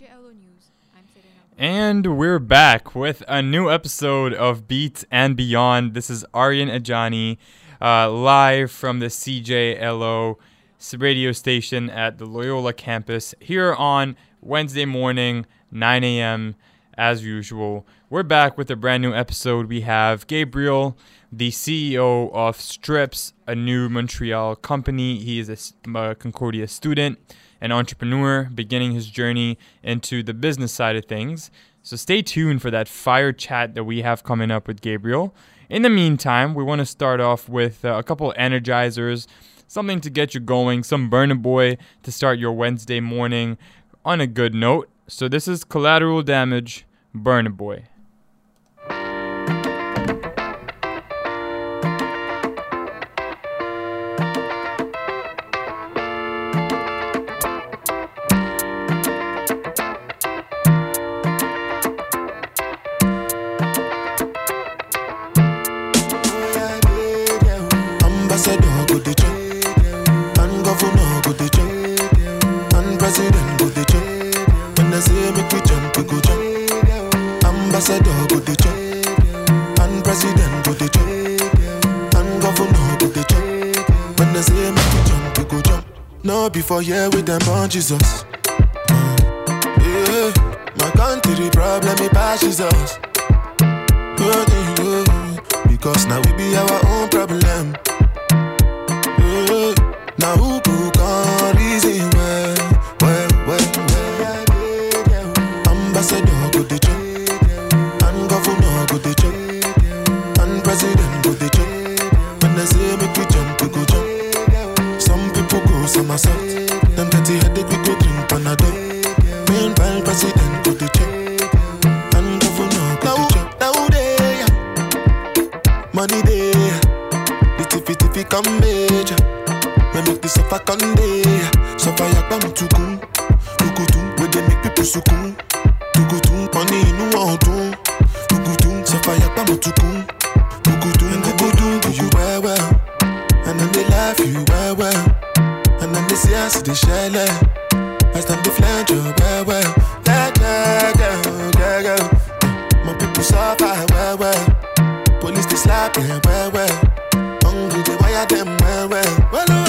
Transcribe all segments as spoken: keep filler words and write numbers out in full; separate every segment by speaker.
Speaker 1: J L O News. I'm Serena.
Speaker 2: And we're back with a new episode of Beat and Beyond. This is Aryan Ajani, uh, live from the C J L O radio station at the Loyola campus here on Wednesday morning, nine a.m. as usual. We're back with a brand new episode. We have Gabriel, the C E O of Strips, a new Montreal company. He is a, a Concordia student, an entrepreneur beginning his journey into the business side of things. So stay tuned for that fire chat that we have coming up with Gabriel. In the meantime, we want to start off with uh, a couple energizers, something to get you going, some Burna Boy to start your Wednesday morning on a good note. So this is Collateral Damage, Burna Boy.
Speaker 3: Ambassador go the check, and governor go the check, and president go the check. When they say make we jump, we go jump. Ambassador go the check, and president go the check, and governor go the check. When they say make we jump, we go jump. No before here with them on Jesus. Yeah, my country problem it passes us. Because now we be our own problem. Now who could come reason well, well, well, well. Ambassador go the check, and governor go the check, and president go the check. When they say make we jump, we go jump. Some people go somersault, them dirty headache we go drink Panadol. Meanwhile president go the check, and governor go the check. Now they money there, the tiffy tiffy come major. We make this suffer Conde, suffer yakbam tukun, tukutun. We they make people sukun, tukutun. Money inu wantun, tukutun. Suffer yakbam tukun, tukutun. And they do do you well well, and then they laugh you well well, and then they see us they shell it, as then they flange you well well. Yeah yeah yeah yeah yeah. My people suffer well well, police they slap them well well, hungry they wire them well well. Well well.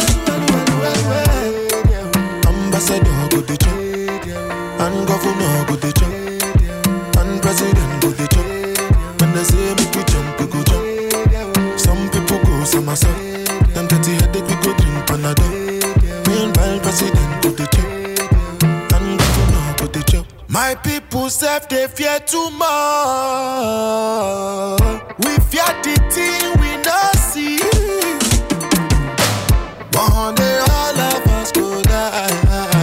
Speaker 3: Ambassador go the check, and governor go the check, and president go the check. When they say make we jump, we go jump. Some people go somersault, them dirty headache we go drink Panadol. Meanwhile president go the check, and governor go the check. My people self they fear too much. We fear the thing we not see. One day all of us go die.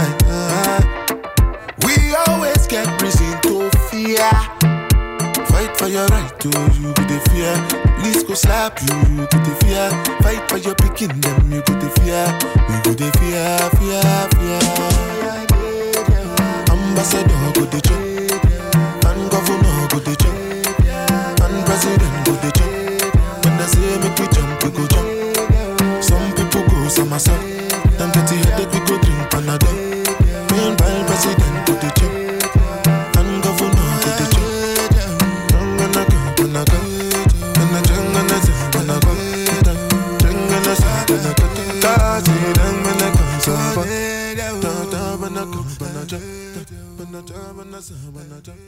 Speaker 3: We always get reason to fear. Fight for your right to you go the fear. Police go slap you, you go the fear. Fight for your picking them, you go the fear. We go the fear, fear, fear. Ambassador go the check, and governor go the check, and president go the check. When they say make we jump, we go jump. Some people go somersault, them dirty headache we go drink Panadol. Meanwhile president go the check, and governor go the check. Gonna go, gonna go, gonna go, gonna go, gonna go, gonna go, gonna go. Cause it ain't gonna go so far. Da da gonna go, gonna go, gonna go, gonna go,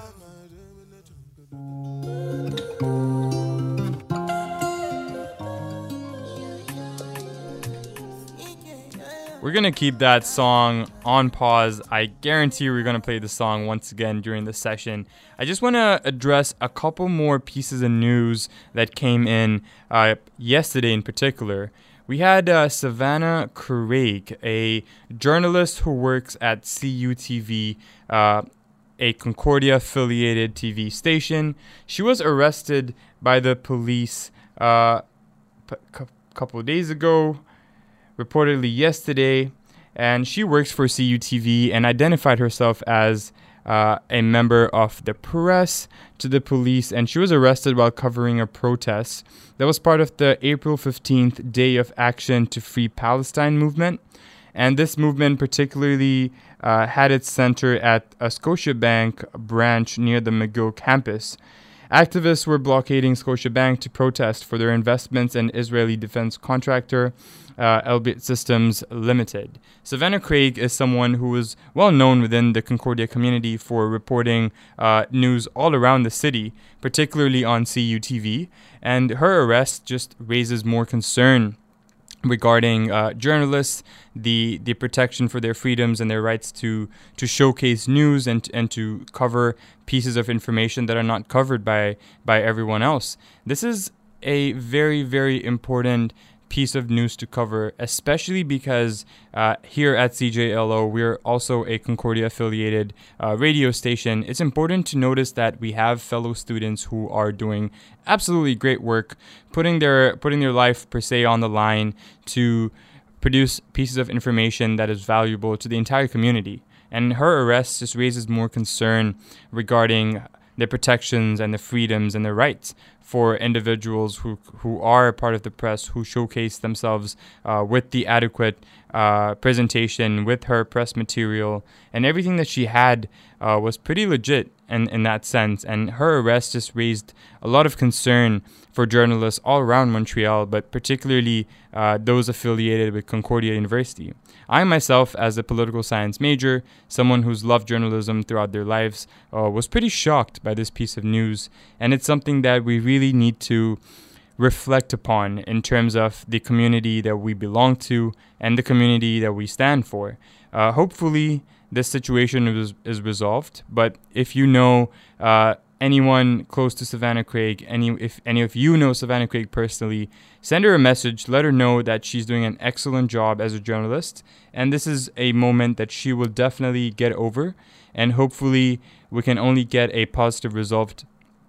Speaker 3: gonna go.
Speaker 2: We're going to keep that song on pause. I guarantee we're going to play the song once again during the session. I just want to address a couple more pieces of news that came in uh, yesterday in particular. We had uh, Savannah Craig, a journalist who works at C U T V, uh, a Concordia-affiliated T V station. She was arrested by the police a uh, p- couple of days ago, reportedly yesterday, and she works for C U T V and identified herself as uh, a member of the press to the police, and she was arrested while covering a protest that was part of the April fifteenth Day of Action to Free Palestine movement. And this movement particularly uh, had its center at a Scotiabank branch near the McGill campus. Activists were blockading Scotiabank to protest for their investments in Israeli defense contractor uh, Elbit Systems Limited. Savannah Craig is someone who is well known within the Concordia community for reporting uh, news all around the city, particularly on C U T V, and her arrest just raises more concern regarding uh, journalists, the the protection for their freedoms and their rights to to showcase news and and to cover pieces of information that are not covered by by everyone else. This is a very, very important piece of news to cover, especially because uh, here at C J L O, we're also a Concordia affiliated uh, radio station. It's important to notice that we have fellow students who are doing absolutely great work, putting their putting their life per se on the line to produce pieces of information that is valuable to the entire community. And her arrest just raises more concern regarding the protections and the freedoms and the rights for individuals who who are a part of the press, who showcase themselves uh, with the adequate uh, presentation, with her press material, and everything that she had uh, was pretty legit in, in that sense. And her arrest just raised a lot of concern for journalists all around Montreal, but particularly uh, those affiliated with Concordia University. I myself, as a political science major, someone who's loved journalism throughout their lives, uh, was pretty shocked by this piece of news. And it's something that we really need to reflect upon in terms of the community that we belong to and the community that we stand for. Uh, hopefully, this situation is, is resolved. But if you know uh, anyone close to Savannah Craig, any if any of you know Savannah Craig personally, send her a message. Let her know that she's doing an excellent job as a journalist. And this is a moment that she will definitely get over. And hopefully, we can only get a positive result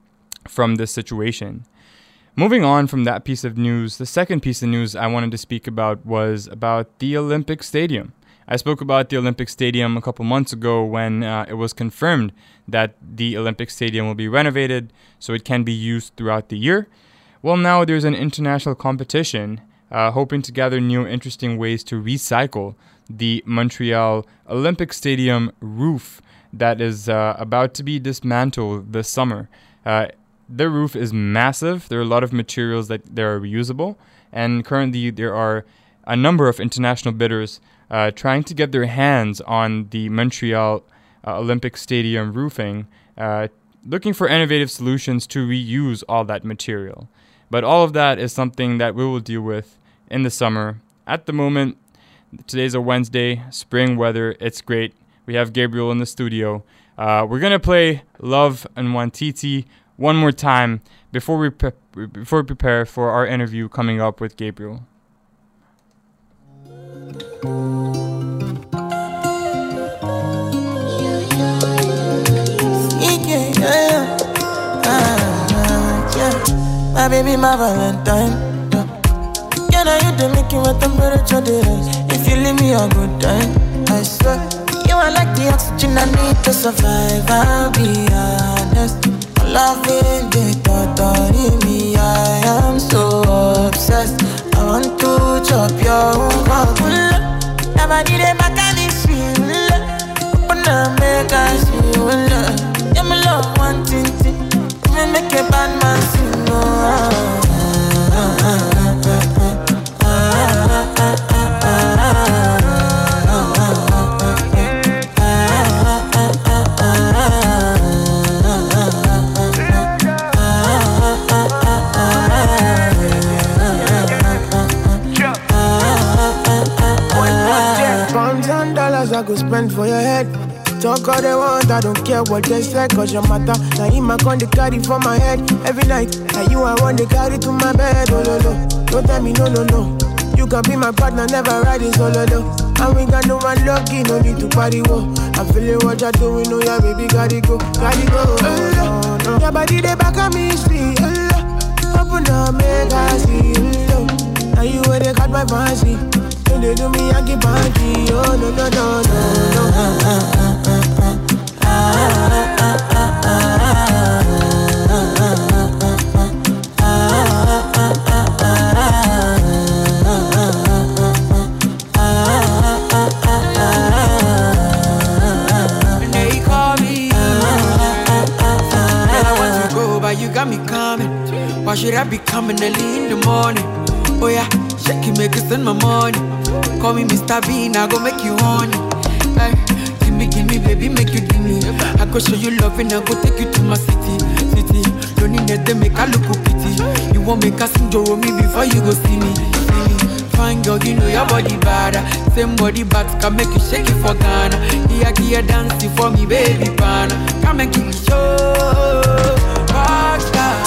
Speaker 2: from this situation. Moving on from that piece of news, the second piece of news I wanted to speak about was about the Olympic Stadium. I spoke about the Olympic Stadium a couple months ago when uh, it was confirmed that the Olympic Stadium will be renovated so it can be used throughout the year. Well, now there's an international competition uh, hoping to gather new interesting ways to recycle the Montreal Olympic Stadium roof that is uh, about to be dismantled this summer. Uh, the roof is massive. There are a lot of materials that, that are reusable, and currently there are a number of international bidders uh, trying to get their hands on the Montreal uh, Olympic Stadium roofing, uh, looking for innovative solutions to reuse all that material. But all of that is something that we will deal with in the summer. At the moment, today's a Wednesday, spring weather, it's great. We have Gabriel in the studio. Uh, we're going to play Love and Wantiti one more time before we pre- before we prepare for our interview coming up with Gabriel.
Speaker 1: Yeah, yeah, ah, yeah. My baby, my Valentine. Yeah, now you do make it with temperature days. If you leave me a good time, I swear. You are like the oxygen I need to survive. I'll be honest. Loving the thought of me, I am so obsessed. I want to chop your own. Never did a mechanic feel. Open up, make us feel. Yeah, my love, one thing. Me make a bad man sing. Oh,
Speaker 4: I go spend for your head. Talk all they want, I don't care what they say, cause your matter. Now him I con the carry for my head every night. Now you I want to carry to my bed. Oh no no, don't tell me no no no. You can be my partner, never riding solo no. And we got no one lucky, no need to party whoa. I'm feeling what you're doing, oh yeah baby, gotta go, gotta go. Oh, no, no. Your body they back on me, sweet. Oh, open up, make I see. Oh, now you where they got my fancy. When they do me, I keep on key. Oh, no, no, no, no, no. Ah, ah, ah, ah, ah, ah, ah, ah,
Speaker 5: be coming early in the morning. Oh yeah, shake it, make it send my money. Call me Mister Bean, I go make you honey. Hey, give me, give me, baby, make you give me. I go show you love and I go take you to my city, city. Don't need that, make I look pity. You won't make us enjoy me before you go see me, see me. Fine girl, you know your body bad. Same body back can make you shake it for Ghana. Here, here, dancing for me, baby, pana. Come and give me show. Rockstar.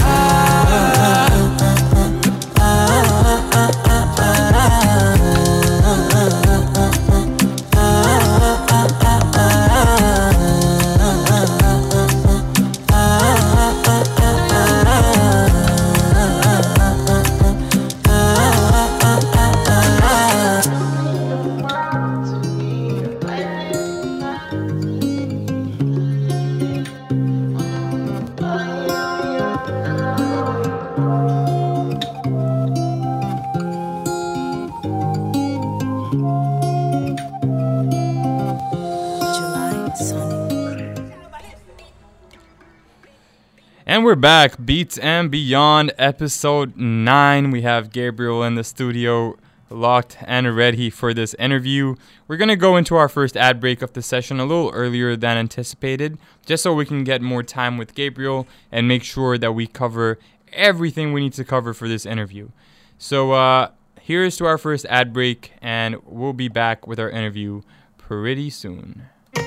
Speaker 2: And we're back, Beats and Beyond, episode nine. We have Gabriel in the studio, locked and ready for this interview. We're going to go into our first ad break of the session a little earlier than anticipated, just so we can get more time with Gabriel and make sure that we cover everything we need to cover for this interview. So uh, here's to our first ad break, and we'll be back with our interview pretty soon.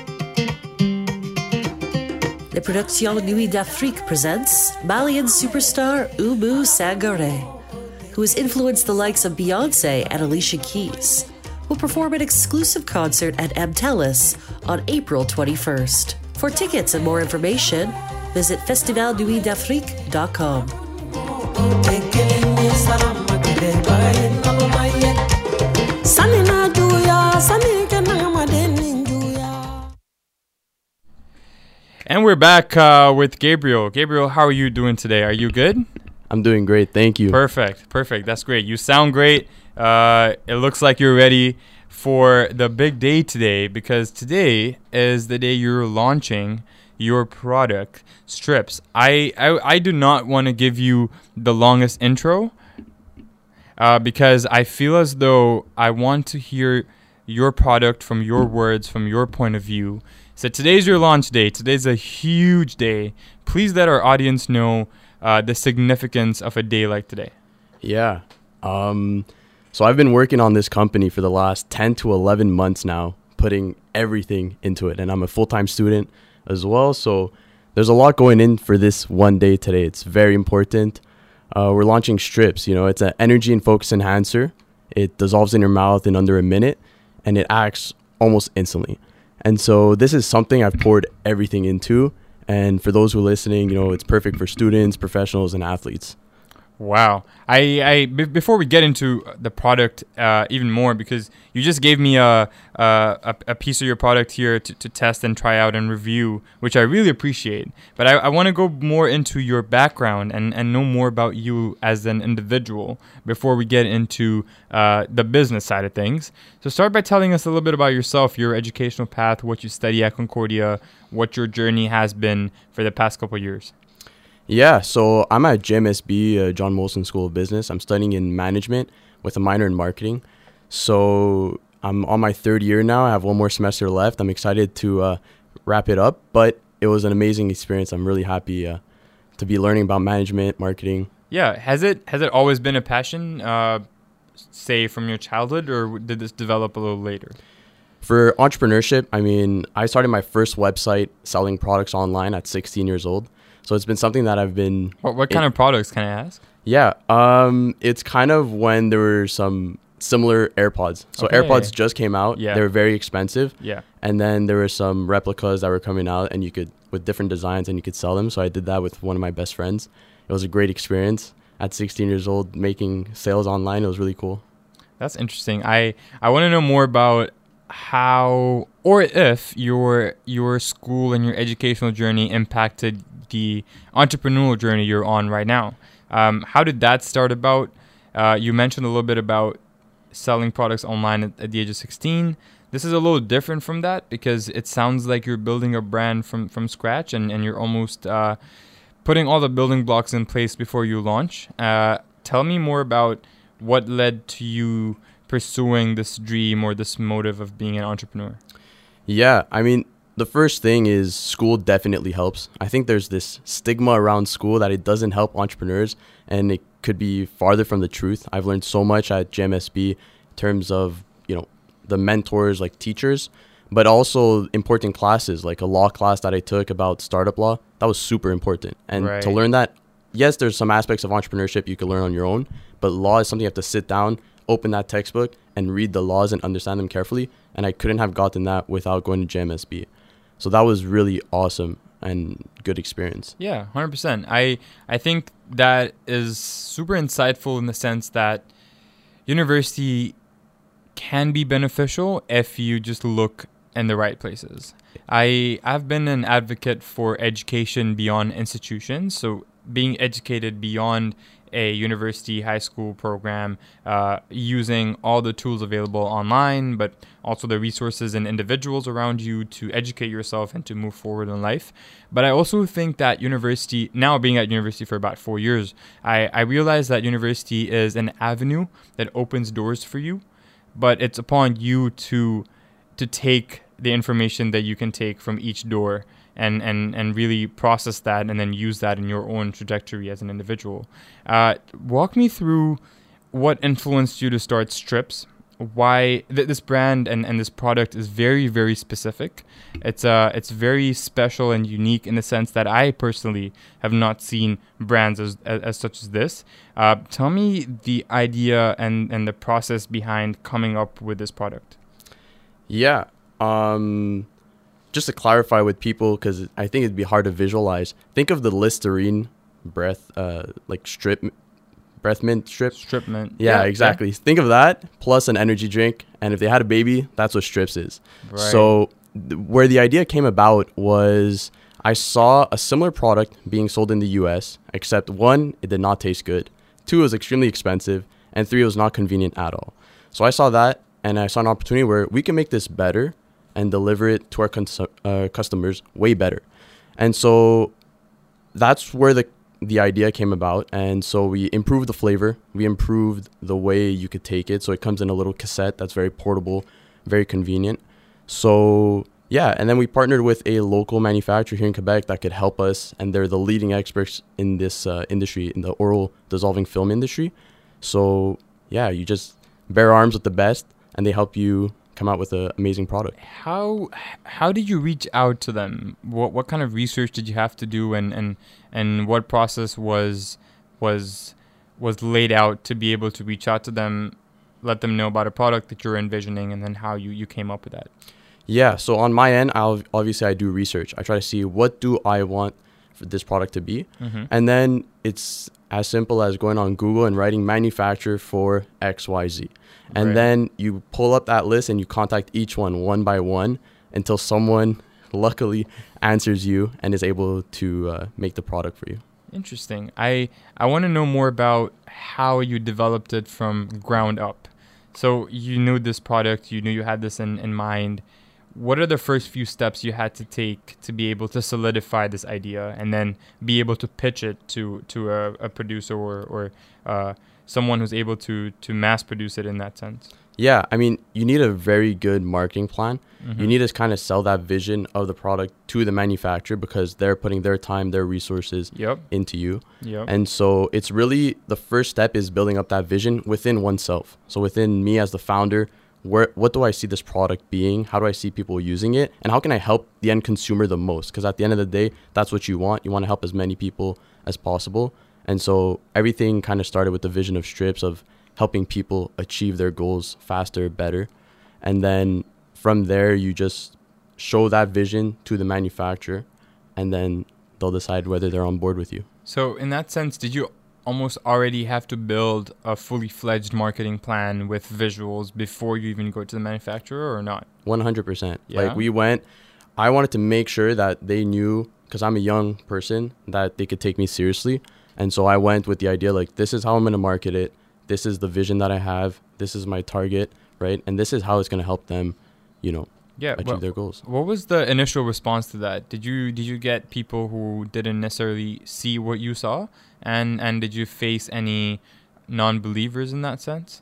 Speaker 6: La Production Nuit d'Afrique presents Malian superstar Oumou Sangaré, who has influenced the likes of Beyoncé and Alicia Keys, will perform an exclusive concert at M-Telus on April twenty-first. For tickets and more information, visit festival nuit d'afrique dot com.
Speaker 2: And we're back uh, with Gabriel. Gabriel, how are you doing today? Are you good?
Speaker 7: I'm doing great, thank you.
Speaker 2: Perfect, perfect. That's great. You sound great. Uh, it looks like you're ready for the big day today, because today is the day you're launching your product, Strips. I, I, I do not want to give you the longest intro uh, because I feel as though I want to hear your product from your words, from your point of view. So today's your launch day. Today's a huge day. Please let our audience know uh, the significance of a day like today.
Speaker 7: Yeah. Um, so I've been working on this company for the last ten to eleven months now, putting everything into it. And I'm a full-time student as well. So there's a lot going in for this one day today. It's very important. Uh, we're launching Strips. You know, it's an energy and focus enhancer. It dissolves in your mouth in under a minute, and it acts almost instantly. And so this is something I've poured everything into. And for those who are listening, you know, it's perfect for students, professionals, and athletes.
Speaker 2: Wow. I, I b- before we get into the product uh, even more, because you just gave me a a, a piece of your product here to, to test and try out and review, which I really appreciate. But I, I want to go more into your background and, and know more about you as an individual before we get into uh, the business side of things. So start by telling us a little bit about yourself, your educational path, what you study at Concordia, what your journey has been for the past couple of years.
Speaker 7: Yeah, so I'm at J M S B, uh, John Molson School of Business. I'm studying in management with a minor in marketing. So I'm on my third year now. I have one more semester left. I'm excited to uh, wrap it up, but it was an amazing experience. I'm really happy uh, to be learning about management, marketing.
Speaker 2: Yeah, has it has it always been a passion, uh, say from your childhood, or did this develop a little later?
Speaker 7: For entrepreneurship, I mean, I started my first website selling products online at sixteen years old. So it's been something that I've been...
Speaker 2: What, what kind in, of products, can I ask?
Speaker 7: Yeah, um, it's kind of when there were some similar AirPods. So okay. AirPods just came out. Yeah. They were very expensive.
Speaker 2: Yeah.
Speaker 7: And then there were some replicas that were coming out, and you could, with different designs, and you could sell them. So I did that with one of my best friends. It was a great experience. At sixteen years old, making sales online, it was really cool.
Speaker 2: That's interesting. I, I want to know more about how, or if your your school and your educational journey impacted the entrepreneurial journey you're on right now. Um, how did that start about? Uh, you mentioned a little bit about selling products online at, at the age of sixteen. This is a little different from that because it sounds like you're building a brand from, from scratch and, and you're almost uh, putting all the building blocks in place before you launch. Uh, tell me more about what led to you pursuing this dream or this motive of being an entrepreneur.
Speaker 7: Yeah, I mean, the first thing is school definitely helps. I think there's this stigma around school that it doesn't help entrepreneurs, and it could be farther from the truth. I've learned so much at J M S B in terms of, you know, the mentors, like teachers, but also important classes, like a law class that I took about startup law. That was super important. And
Speaker 2: Right.
Speaker 7: to learn that, yes, there's some aspects of entrepreneurship you can learn on your own, but law is something you have to sit down, open that textbook, and read the laws and understand them carefully. And I couldn't have gotten that without going to J M S B. So that was really awesome and good experience.
Speaker 2: Yeah, one hundred percent. I I think that is super insightful in the sense that university can be beneficial if you just look in the right places. I I've been an advocate for education beyond institutions, so being educated beyond a university, high school program, uh, using all the tools available online, but also the resources and individuals around you to educate yourself and to move forward in life. But I also think that university, now being at university for about four years, I, I realize that university is an avenue that opens doors for you, but it's upon you to to take the information that you can take from each door and, and, and really process that and then use that in your own trajectory as an individual. Uh, walk me through what influenced you to start Strips, why th- this brand and, and this product is very, very specific. It's uh, it's very special and unique in the sense that I personally have not seen brands as, as, as such as this. Uh, tell me the idea and, and the process behind coming up with this product.
Speaker 7: Yeah. Um, just to clarify with people, because I think it'd be hard to visualize. Think of the Listerine breath, uh, like strip, breath mint strip.
Speaker 2: Strip mint.
Speaker 7: Yeah, exactly. Think of that plus an energy drink, and if they had a baby, that's what Strips is.
Speaker 2: Right.
Speaker 7: So th- where the idea came about was I saw a similar product being sold in the U S, except one, it did not taste good. Two, it was extremely expensive, and three, it was not convenient at all. So I saw that, and I saw an opportunity where we can make this better and deliver it to our cons- uh, customers way better. And so that's where the the idea came about. And so we improved the flavor. We improved the way you could take it. So it comes in a little cassette that's very portable, very convenient. So yeah, and then we partnered with a local manufacturer here in Quebec that could help us. And they're the leading experts in this uh, industry, in the oral dissolving film industry. So yeah, you just bear arms with the best and they help you come out with an amazing product.
Speaker 2: How how did you reach out to them? What what kind of research did you have to do, and, and, and what process was was was laid out to be able to reach out to them, let them know about a product that you're envisioning, and then how you, you came up with that?
Speaker 7: Yeah, so on my end, I'll obviously I do research. I try to see what do I want for this product to be,
Speaker 2: Mm-hmm.
Speaker 7: and then it's as simple as going on Google and writing manufacturer for X Y Z. And
Speaker 2: Right.
Speaker 7: then you pull up that list and you contact each one one by one until someone luckily answers you and is able to uh, make the product for you.
Speaker 2: Interesting. I I want to know more about how you developed it from ground up. So you knew this product, you knew you had this in, in mind. What are the first few steps you had to take to be able to solidify this idea and then be able to pitch it to, to a, a producer or, or uh, someone who's able to, to mass produce it in that sense?
Speaker 7: Yeah, I mean, you need a very good marketing plan.
Speaker 2: Mhm.
Speaker 7: You need to kind of sell that vision of the product to the manufacturer because they're putting their time, their resources
Speaker 2: Yep.
Speaker 7: into you.
Speaker 2: Yep.
Speaker 7: And so it's really the first step is building up that vision within oneself. So within me as the founder, where what do I see this product being? How do I see people using it? And how can I help the end consumer the most? Because at the end of the day, that's what you want. You want to help as many people as possible. And so everything kind of started with the vision of Strips of helping people achieve their goals faster, better. And then from there, you just show that vision to the manufacturer, and then they'll decide whether they're on board with you.
Speaker 2: So in that sense, did you almost already have to build a fully fledged marketing plan with visuals before you even go to the manufacturer or not?
Speaker 7: one hundred percent.
Speaker 2: Yeah?
Speaker 7: Like we went, I wanted to make sure that they knew, because I'm a young person, that they could take me seriously. And so I went with the idea like, this is how I'm going to market it. This is the vision that I have. This is my target, right? And this is how it's going to help them, you know,
Speaker 2: yeah,
Speaker 7: achieve
Speaker 2: well,
Speaker 7: their goals.
Speaker 2: What was the initial response to that? Did you did you get people who didn't necessarily see what you saw, and and did you face any non-believers in that sense?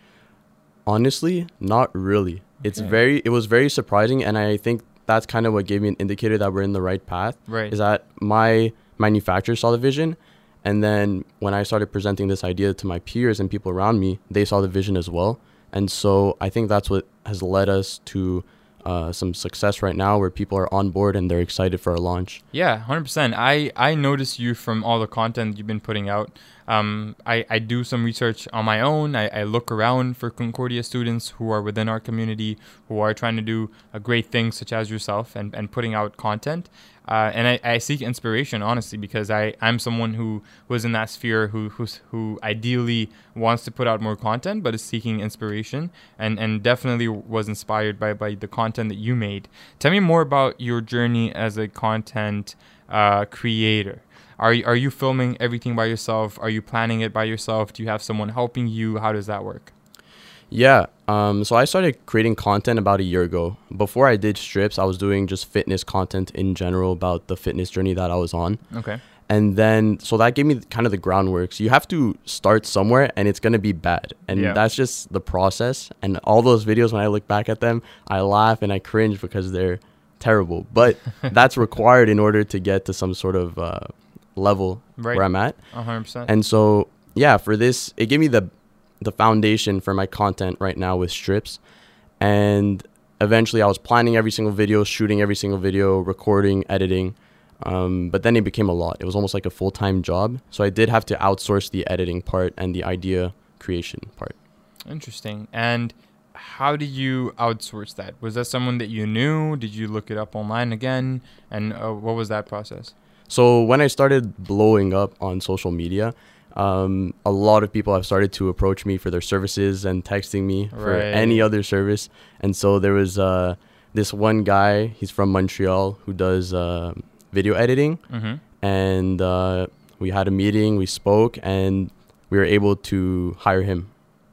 Speaker 7: Honestly, not really. It's
Speaker 2: Okay.
Speaker 7: very it was very surprising, and I think that's kind of what gave me an indicator that we're in the right path.
Speaker 2: Right.
Speaker 7: Is that my manufacturer saw the vision, and then when I started presenting this idea to my peers and people around me, they saw the vision as well. And so I think that's what has led us to uh, some success right now, where people are on board and they're excited for our launch.
Speaker 2: Yeah, one hundred percent. I, I notice you from all the content you've been putting out. Um, I, I do some research on my own. I, I look around for Concordia students who are within our community, who are trying to do a great things such as yourself and, and putting out content. Uh, and I, I seek inspiration, honestly, because I, I'm someone who was in that sphere who who's, who ideally wants to put out more content, but is seeking inspiration, and, and definitely was inspired by, by the content that you made. Tell me more about your journey as a content uh, creator. Are you, are you filming everything by yourself? Are you planning it by yourself? Do you have someone helping you? How does that work?
Speaker 7: Yeah. Um, so I started creating content about a year ago. Before I did strips, I was doing just fitness content in general about the fitness journey that I was on.
Speaker 2: Okay.
Speaker 7: And then, so that gave me kind of the groundwork. So you have to start somewhere, and it's going to be bad. And
Speaker 2: Yeah.
Speaker 7: that's just the process. And all those videos, when I look back at them, I laugh and I cringe because they're terrible. But that's required in order to get to some sort of uh, level
Speaker 2: Right.
Speaker 7: where I'm at.
Speaker 2: one hundred percent.
Speaker 7: And so, yeah, for this, it gave me the the foundation for my content right now with strips. And eventually I was planning every single video, shooting every single video, recording, editing. Um, but then it became a lot. It was almost like a full-time job. So I did have to outsource the editing part and the idea creation part.
Speaker 2: Interesting. And how did you outsource that? Was that someone that you knew? Did you look it up online again? And uh, what was that process?
Speaker 7: So when I started blowing up on social media, um, a lot of people have started to approach me for their services and texting me for
Speaker 2: Right.
Speaker 7: any other service. And so there was uh, this one guy, he's from Montreal, who does uh, video editing.
Speaker 2: Mm-hmm.
Speaker 7: And uh, we had a meeting, we spoke, and we were able to hire him.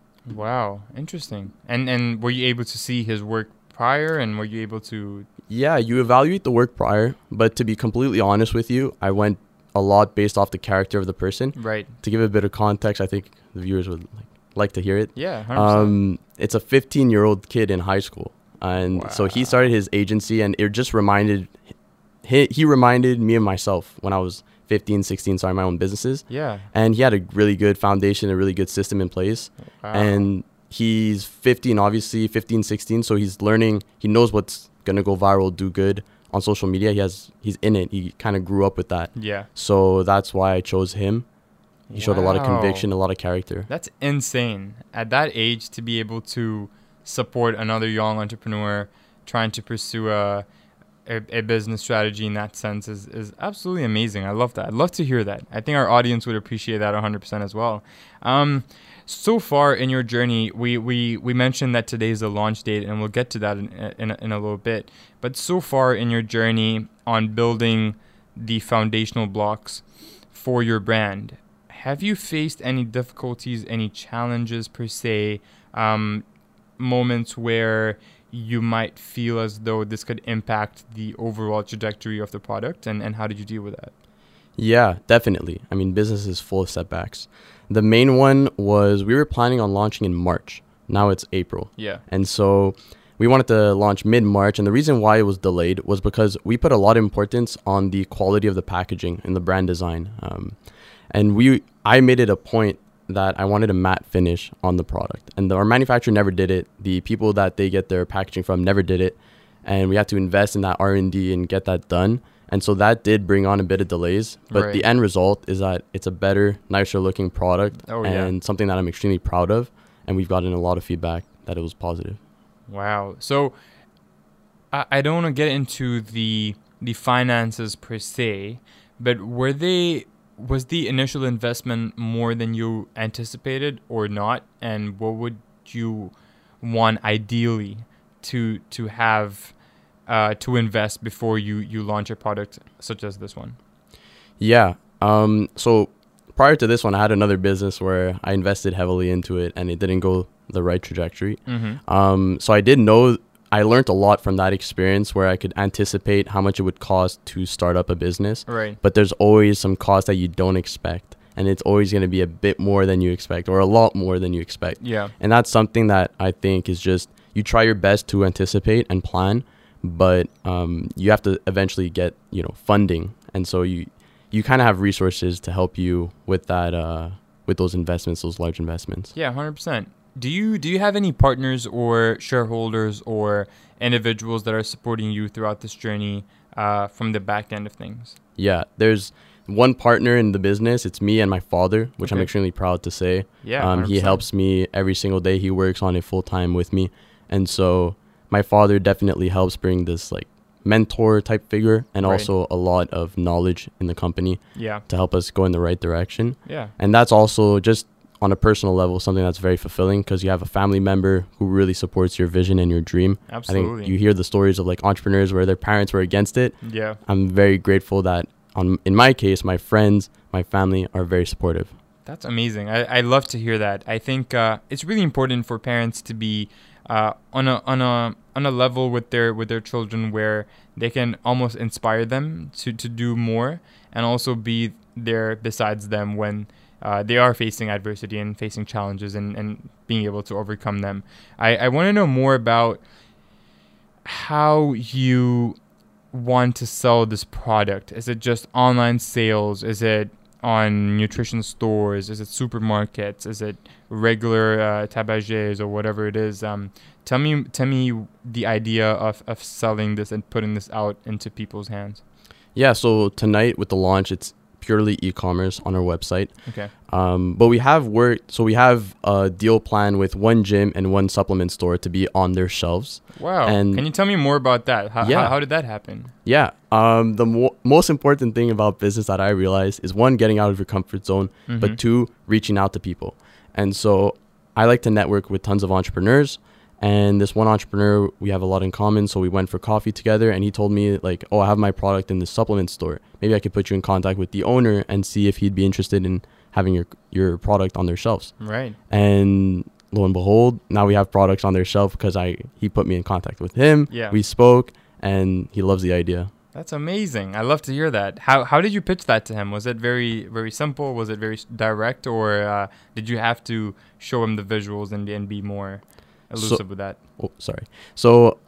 Speaker 2: Wow, interesting. And and were you able to see his work prior, and were you able to?
Speaker 7: Yeah, you evaluate the work prior, but to be completely honest with you, I went a lot based off the character of the person.
Speaker 2: Right.
Speaker 7: To give a bit of context, I think the viewers would like, like to hear it.
Speaker 2: Yeah. one hundred percent.
Speaker 7: Um, it's a fifteen-year-old kid in high school, and so he
Speaker 2: Wow.
Speaker 7: started his agency, and it just reminded he, he reminded me of myself when I was fifteen, sixteen, starting my own businesses.
Speaker 2: Yeah.
Speaker 7: And he had a really good foundation, a really good system in place.
Speaker 2: Wow.
Speaker 7: And he's fifteen, obviously, fifteen, sixteen, so he's learning. He knows what's gonna go viral, do good on social media. He has he's in it. He kind of grew up with that.
Speaker 2: Yeah.
Speaker 7: So that's why I chose him. He showed a lot of
Speaker 2: Wow.
Speaker 7: conviction, a lot of character.
Speaker 2: That's insane. At that age, to be able to support another young entrepreneur trying to pursue a a, a business strategy in that sense is, is absolutely amazing. I love that. I'd love to hear that. I think our audience would appreciate that one hundred percent as well. Um, so far in your journey, we, we, we mentioned that today's the launch date, and we'll get to that in, in, a, in a little bit. But so far in your journey on building the foundational blocks for your brand, have you faced any difficulties, any challenges per se, um, moments where you might feel as though this could impact the overall trajectory of the product, and, and how did you deal with that?
Speaker 7: Yeah, definitely. I mean, business is full of setbacks. The main one was we were planning on launching in March. Now it's April.
Speaker 2: Yeah.
Speaker 7: And so we wanted to launch mid-March. And the reason why it was delayed was because we put a lot of importance on the quality of the packaging and the brand design. Um, and we, I made it a point that I wanted a matte finish on the product. And the, our manufacturer never did it. The people that they get their packaging from never did it. And we had to invest in that R and D and get that done. And so that did bring on a bit of delays. But
Speaker 2: Right.
Speaker 7: the end result is that it's a better, nicer looking product.
Speaker 2: Oh, yeah.
Speaker 7: And something that I'm extremely proud of. And we've gotten a lot of feedback that it was positive.
Speaker 2: Wow. So I, I don't want to get into the the finances per se, but were they was the initial investment more than you anticipated or not? And what would you want ideally to to have uh, to invest before you, you launch a product such as this one?
Speaker 7: Yeah. Um, so prior to this one, I had another business where I invested heavily into it and it didn't go the right trajectory.
Speaker 2: Mm-hmm.
Speaker 7: Um, so I did know I learned a lot from that experience where I could anticipate how much it would cost to start up a business.
Speaker 2: Right.
Speaker 7: But there's always some cost that you don't expect. And it's always going to be a bit more than you expect or a lot more than you expect.
Speaker 2: Yeah.
Speaker 7: And that's something that I think is just, you try your best to anticipate and plan, but um, you have to eventually get, you know, funding. And so you, you kind of have resources to help you with that, uh, with those investments, those large investments.
Speaker 2: Yeah, one hundred percent. Do you do you have any partners or shareholders or individuals that are supporting you throughout this journey uh, from the back end of things?
Speaker 7: Yeah, there's one partner in the business. It's me and my father, which
Speaker 2: Okay.
Speaker 7: I'm extremely proud to say.
Speaker 2: Yeah,
Speaker 7: um,
Speaker 2: one hundred percent.
Speaker 7: he helps me every single day. He works on it full time with me, and so my father definitely helps bring this like mentor type figure and
Speaker 2: Right.
Speaker 7: also a lot of knowledge in the company
Speaker 2: Yeah,
Speaker 7: to help us go in the right direction.
Speaker 2: yeah,
Speaker 7: And that's also just on a personal level something that's very fulfilling because you have a family member who really supports your vision and your dream. I
Speaker 2: absolutely.
Speaker 7: think you hear the stories of like entrepreneurs where their parents were against it.
Speaker 2: yeah,
Speaker 7: I'm very grateful that on in my case, my friends, my family are very supportive.
Speaker 2: that's amazing. I, I love to hear that. I think uh, it's really important for parents to be uh, on a on a on a level with their with their children where they can almost inspire them to, to do more and also be there besides them when uh, they are facing adversity and facing challenges and, and being able to overcome them. I, I want to know more about how you want to sell this product. Is it just online sales? Is it on nutrition stores? Is it supermarkets? Is it regular uh, tabagers or whatever it is? Um, tell me, tell me the idea of, of selling this and putting this out into people's hands.
Speaker 7: Yeah, so tonight with the launch, it's purely e-commerce on our website.
Speaker 2: Okay.
Speaker 7: Um, but we have worked, so we have a deal plan with one gym and one supplement store to be on their shelves.
Speaker 2: Wow.
Speaker 7: And
Speaker 2: Can you tell me more about that? How,
Speaker 7: Yeah.
Speaker 2: how, how did that happen?
Speaker 7: Yeah. Um, the mo- most important thing about business that I realized is one, getting out of your comfort zone,
Speaker 2: Mhm.
Speaker 7: but two, reaching out to people. And so I like to network with tons of entrepreneurs. And this one entrepreneur, we have a lot in common. So we went for coffee together and he told me like, oh, I have my product in the supplement store. Maybe I could put you in contact with the owner and see if he'd be interested in having your, your product on their shelves.
Speaker 2: Right.
Speaker 7: And lo and behold, now we have products on their shelf because I he put me in contact with him.
Speaker 2: Yeah.
Speaker 7: We spoke and he loves the idea.
Speaker 2: That's amazing. I love to hear that. How how did you pitch that to him? Was it very very simple? Was it very s- direct, or uh, did you have to show him the visuals and, and be more elusive
Speaker 7: So-
Speaker 2: with that?
Speaker 7: Oh, sorry. So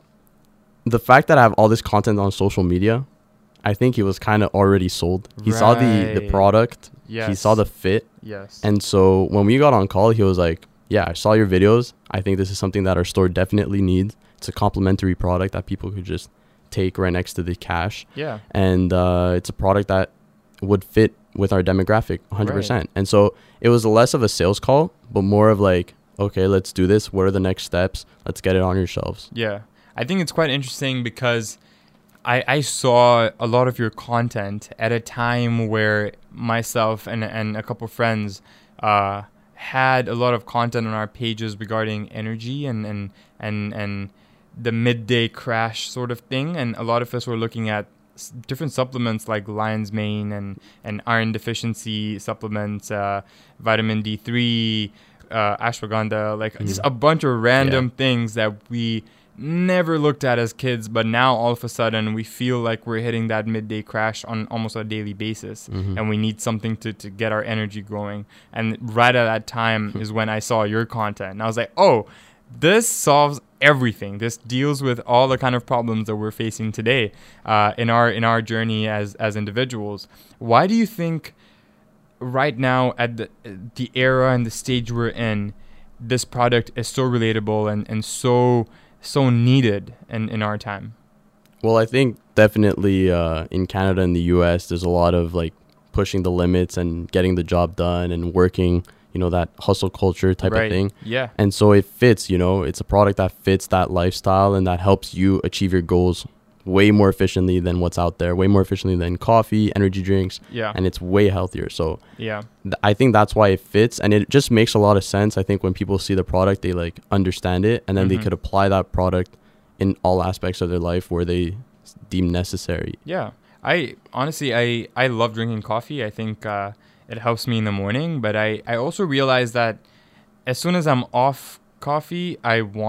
Speaker 7: the fact that I have all this content on social media, I think he was kind of already sold. He saw the, the
Speaker 2: Right.
Speaker 7: product.
Speaker 2: Yes.
Speaker 7: He saw the fit.
Speaker 2: Yes.
Speaker 7: And so when we got on call, he was like, yeah, I saw your videos. I think this is something that our store definitely needs. It's a complimentary product that people could just take right next to the cash.
Speaker 2: yeah.
Speaker 7: And uh, it's a product that would fit with our demographic one hundred percent. And so it was less of a sales call, but more of like, okay, let's do this. What are the next steps? Let's get it on your shelves.
Speaker 2: Yeah. I think it's quite interesting because I, I saw a lot of your content at a time where myself and, and a couple friends uh, had a lot of content on our pages regarding energy and, and, and, and the midday crash sort of thing. And a lot of us were looking at s- different supplements like lion's mane and, and iron deficiency supplements, uh, vitamin D three, uh, ashwagandha, like just a bunch of random things that we never looked at as kids, but now all of a sudden we feel like we're hitting that midday crash on almost a daily basis, and we need something to, to get our energy going. And right at that time is when I saw your content, and I was like, oh, this solves everything. This deals with all the kind of problems that we're facing today uh, in our in our journey as as individuals. Why do you think right now at the the era and the stage we're in, this product is so relatable and, and so so needed in, in our time?
Speaker 7: Well, I think definitely uh, in Canada and the U S, there's a lot of like pushing the limits and getting the job done and working, you know, that hustle culture type
Speaker 2: Right.
Speaker 7: of thing.
Speaker 2: Yeah.
Speaker 7: And so it fits, you know, it's a product that fits that lifestyle and that helps you achieve your goals way more efficiently than what's out there, way more efficiently than coffee, energy drinks,
Speaker 2: Yeah.
Speaker 7: and it's way healthier. So
Speaker 2: Yeah.
Speaker 7: th- I think that's why it fits, and it just makes a lot of sense. I think when people see the product, they like understand it, and then they
Speaker 2: Mhm.
Speaker 7: could apply that product in all aspects of their life where they s- deem necessary.
Speaker 2: Yeah. I honestly, I, I love drinking coffee. I think uh, it helps me in the morning. But I, I also realize that as soon as I'm off coffee, I want it.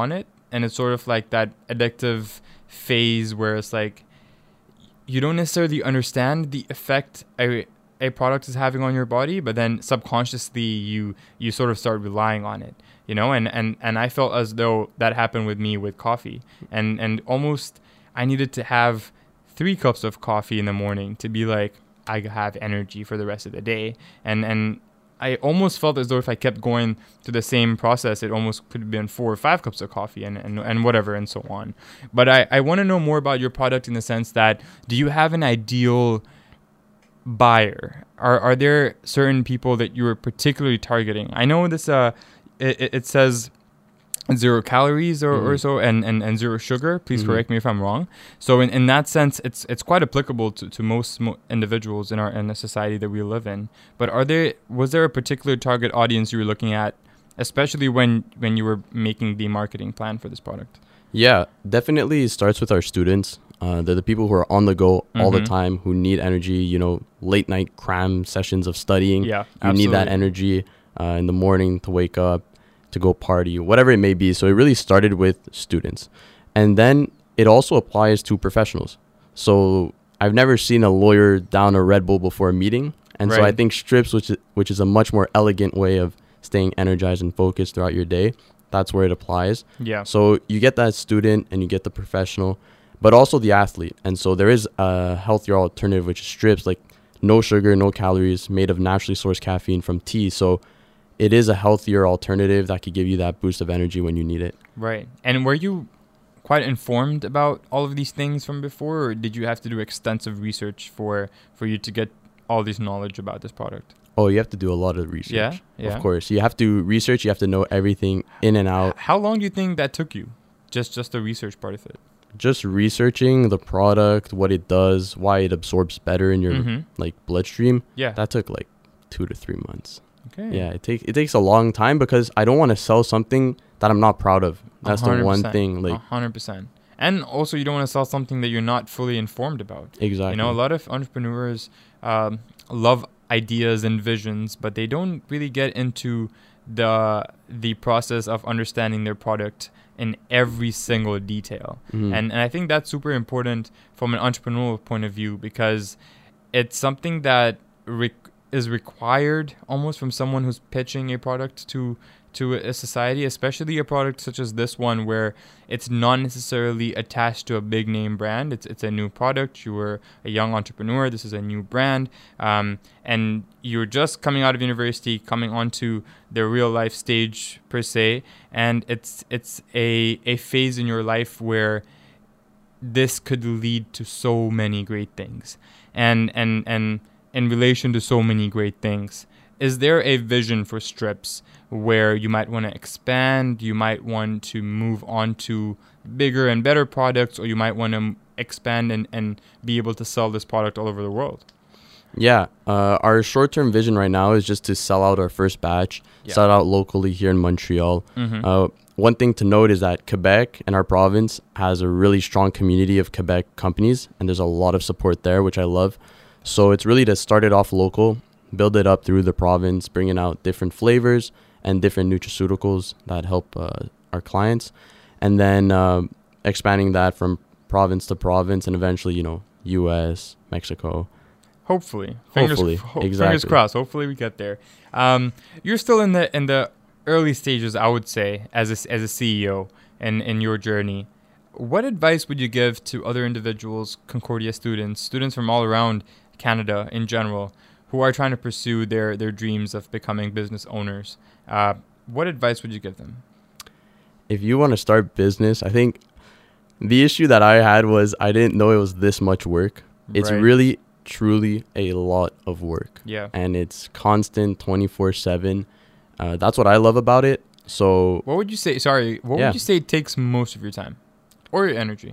Speaker 2: and it's sort of like that addictive phase where it's like you don't necessarily understand the effect a a product is having on your body, but then subconsciously you you sort of start relying on it, you know. And and and I felt as though that happened with me with coffee, and and almost I needed to have three cups of coffee in the morning to be like I have energy for the rest of the day. And and I almost felt as though if I kept going through the same process, it almost could have been four or five cups of coffee and and, and whatever and so on. But I, I want to know more about your product in the sense that, do you have an ideal buyer? Are are there certain people that you are particularly targeting? I know this uh it, it says zero calories or, mm. or so and, and, and zero sugar. Please mm-hmm. correct me if I'm wrong. So in, in that sense, it's it's quite applicable to, to most mo- individuals in our in the society that we live in. But are there was there a particular target audience you were looking at, especially when, when you were making the marketing plan for this product?
Speaker 7: Yeah, definitely it starts with our students. Uh, they're the people who are on the go mm-hmm. all the time, who need energy, you know, late night cram sessions of studying.
Speaker 2: Yeah,
Speaker 7: you
Speaker 2: absolutely.
Speaker 7: need that energy uh, in the morning to wake up, to go party, whatever it may be. So it really started with students. And then it also applies to professionals. So I've never seen a lawyer down a Red Bull before a meeting. And right. so I think Strips, which is, which is a much more elegant way of staying energized and focused throughout your day, that's where it applies.
Speaker 2: Yeah.
Speaker 7: So you get that student and you get the professional, but also the athlete. And so there is a healthier alternative, which is Strips, like no sugar, no calories, made of naturally sourced caffeine from tea. So it is a healthier alternative that could give you that boost of energy when you need it.
Speaker 2: Right. And were you quite informed about all of these things from before, or did you have to do extensive research for, for you to get all this knowledge about this product?
Speaker 7: Oh, you have to do a lot of research.
Speaker 2: Yeah, yeah.
Speaker 7: Of course. You have to research. You have to know everything in and out.
Speaker 2: How long do you think that took you? Just just the research part of it?
Speaker 7: Just researching the product, what it does, why it absorbs better in your
Speaker 2: mm-hmm.
Speaker 7: like bloodstream.
Speaker 2: Yeah.
Speaker 7: That took like two to three months.
Speaker 2: Okay.
Speaker 7: Yeah, it takes it takes a long time because I don't want to sell something that I'm not proud of. That's the one thing. Like
Speaker 2: one hundred percent. And also, you don't want to sell something that you're not fully informed about.
Speaker 7: Exactly.
Speaker 2: You know, a lot of entrepreneurs um, love ideas and visions, but they don't really get into the the process of understanding their product in every single detail. Mm-hmm. And and I think that's super important from an entrepreneurial point of view, because it's something that re- is required almost from someone who's pitching a product to to a society, especially a product such as this one, where it's not necessarily attached to a big name brand. It's it's a new product. You were a young entrepreneur. This is a new brand. Um, and you're just coming out of university, coming onto the real life stage per se. And it's it's a, a phase in your life where this could lead to so many great things. And and and in relation to so many great things, is there a vision for Strips where you might want to expand, you might want to move on to bigger and better products, or you might want to expand and, and be able to sell this product all over the world?
Speaker 7: Yeah, uh, our short-term vision right now is just to sell out our first batch, yeah. sell out locally here in Montreal. Mm-hmm. Uh, one thing to note is that Quebec and our province has a really strong community of Quebec companies, and there's a lot of support there, which I love. So it's really to start it off local, build it up through the province, bringing out different flavors and different nutraceuticals that help uh, our clients, and then uh, expanding that from province to province, and eventually, you know, U S, Mexico.
Speaker 2: Hopefully, fingers,
Speaker 7: hopefully,
Speaker 2: ho-
Speaker 7: exactly.
Speaker 2: Fingers crossed. Hopefully, we get there. Um, you're still in the in the early stages, I would say, as a, as a C E O and in your journey. What advice would you give to other individuals, Concordia students, students from all around Canada in general, who are trying to pursue their, their dreams of becoming business owners? Uh, what advice would you give them?
Speaker 7: If you want to start business, I think the issue that I had was I didn't know it was this much work. It's
Speaker 2: right.
Speaker 7: really, truly a lot of work.
Speaker 2: Yeah.
Speaker 7: And it's constant twenty-four seven. Uh, that's what I love about it. So
Speaker 2: what would you say? Sorry. What
Speaker 7: yeah.
Speaker 2: would you say takes most of your time or your energy?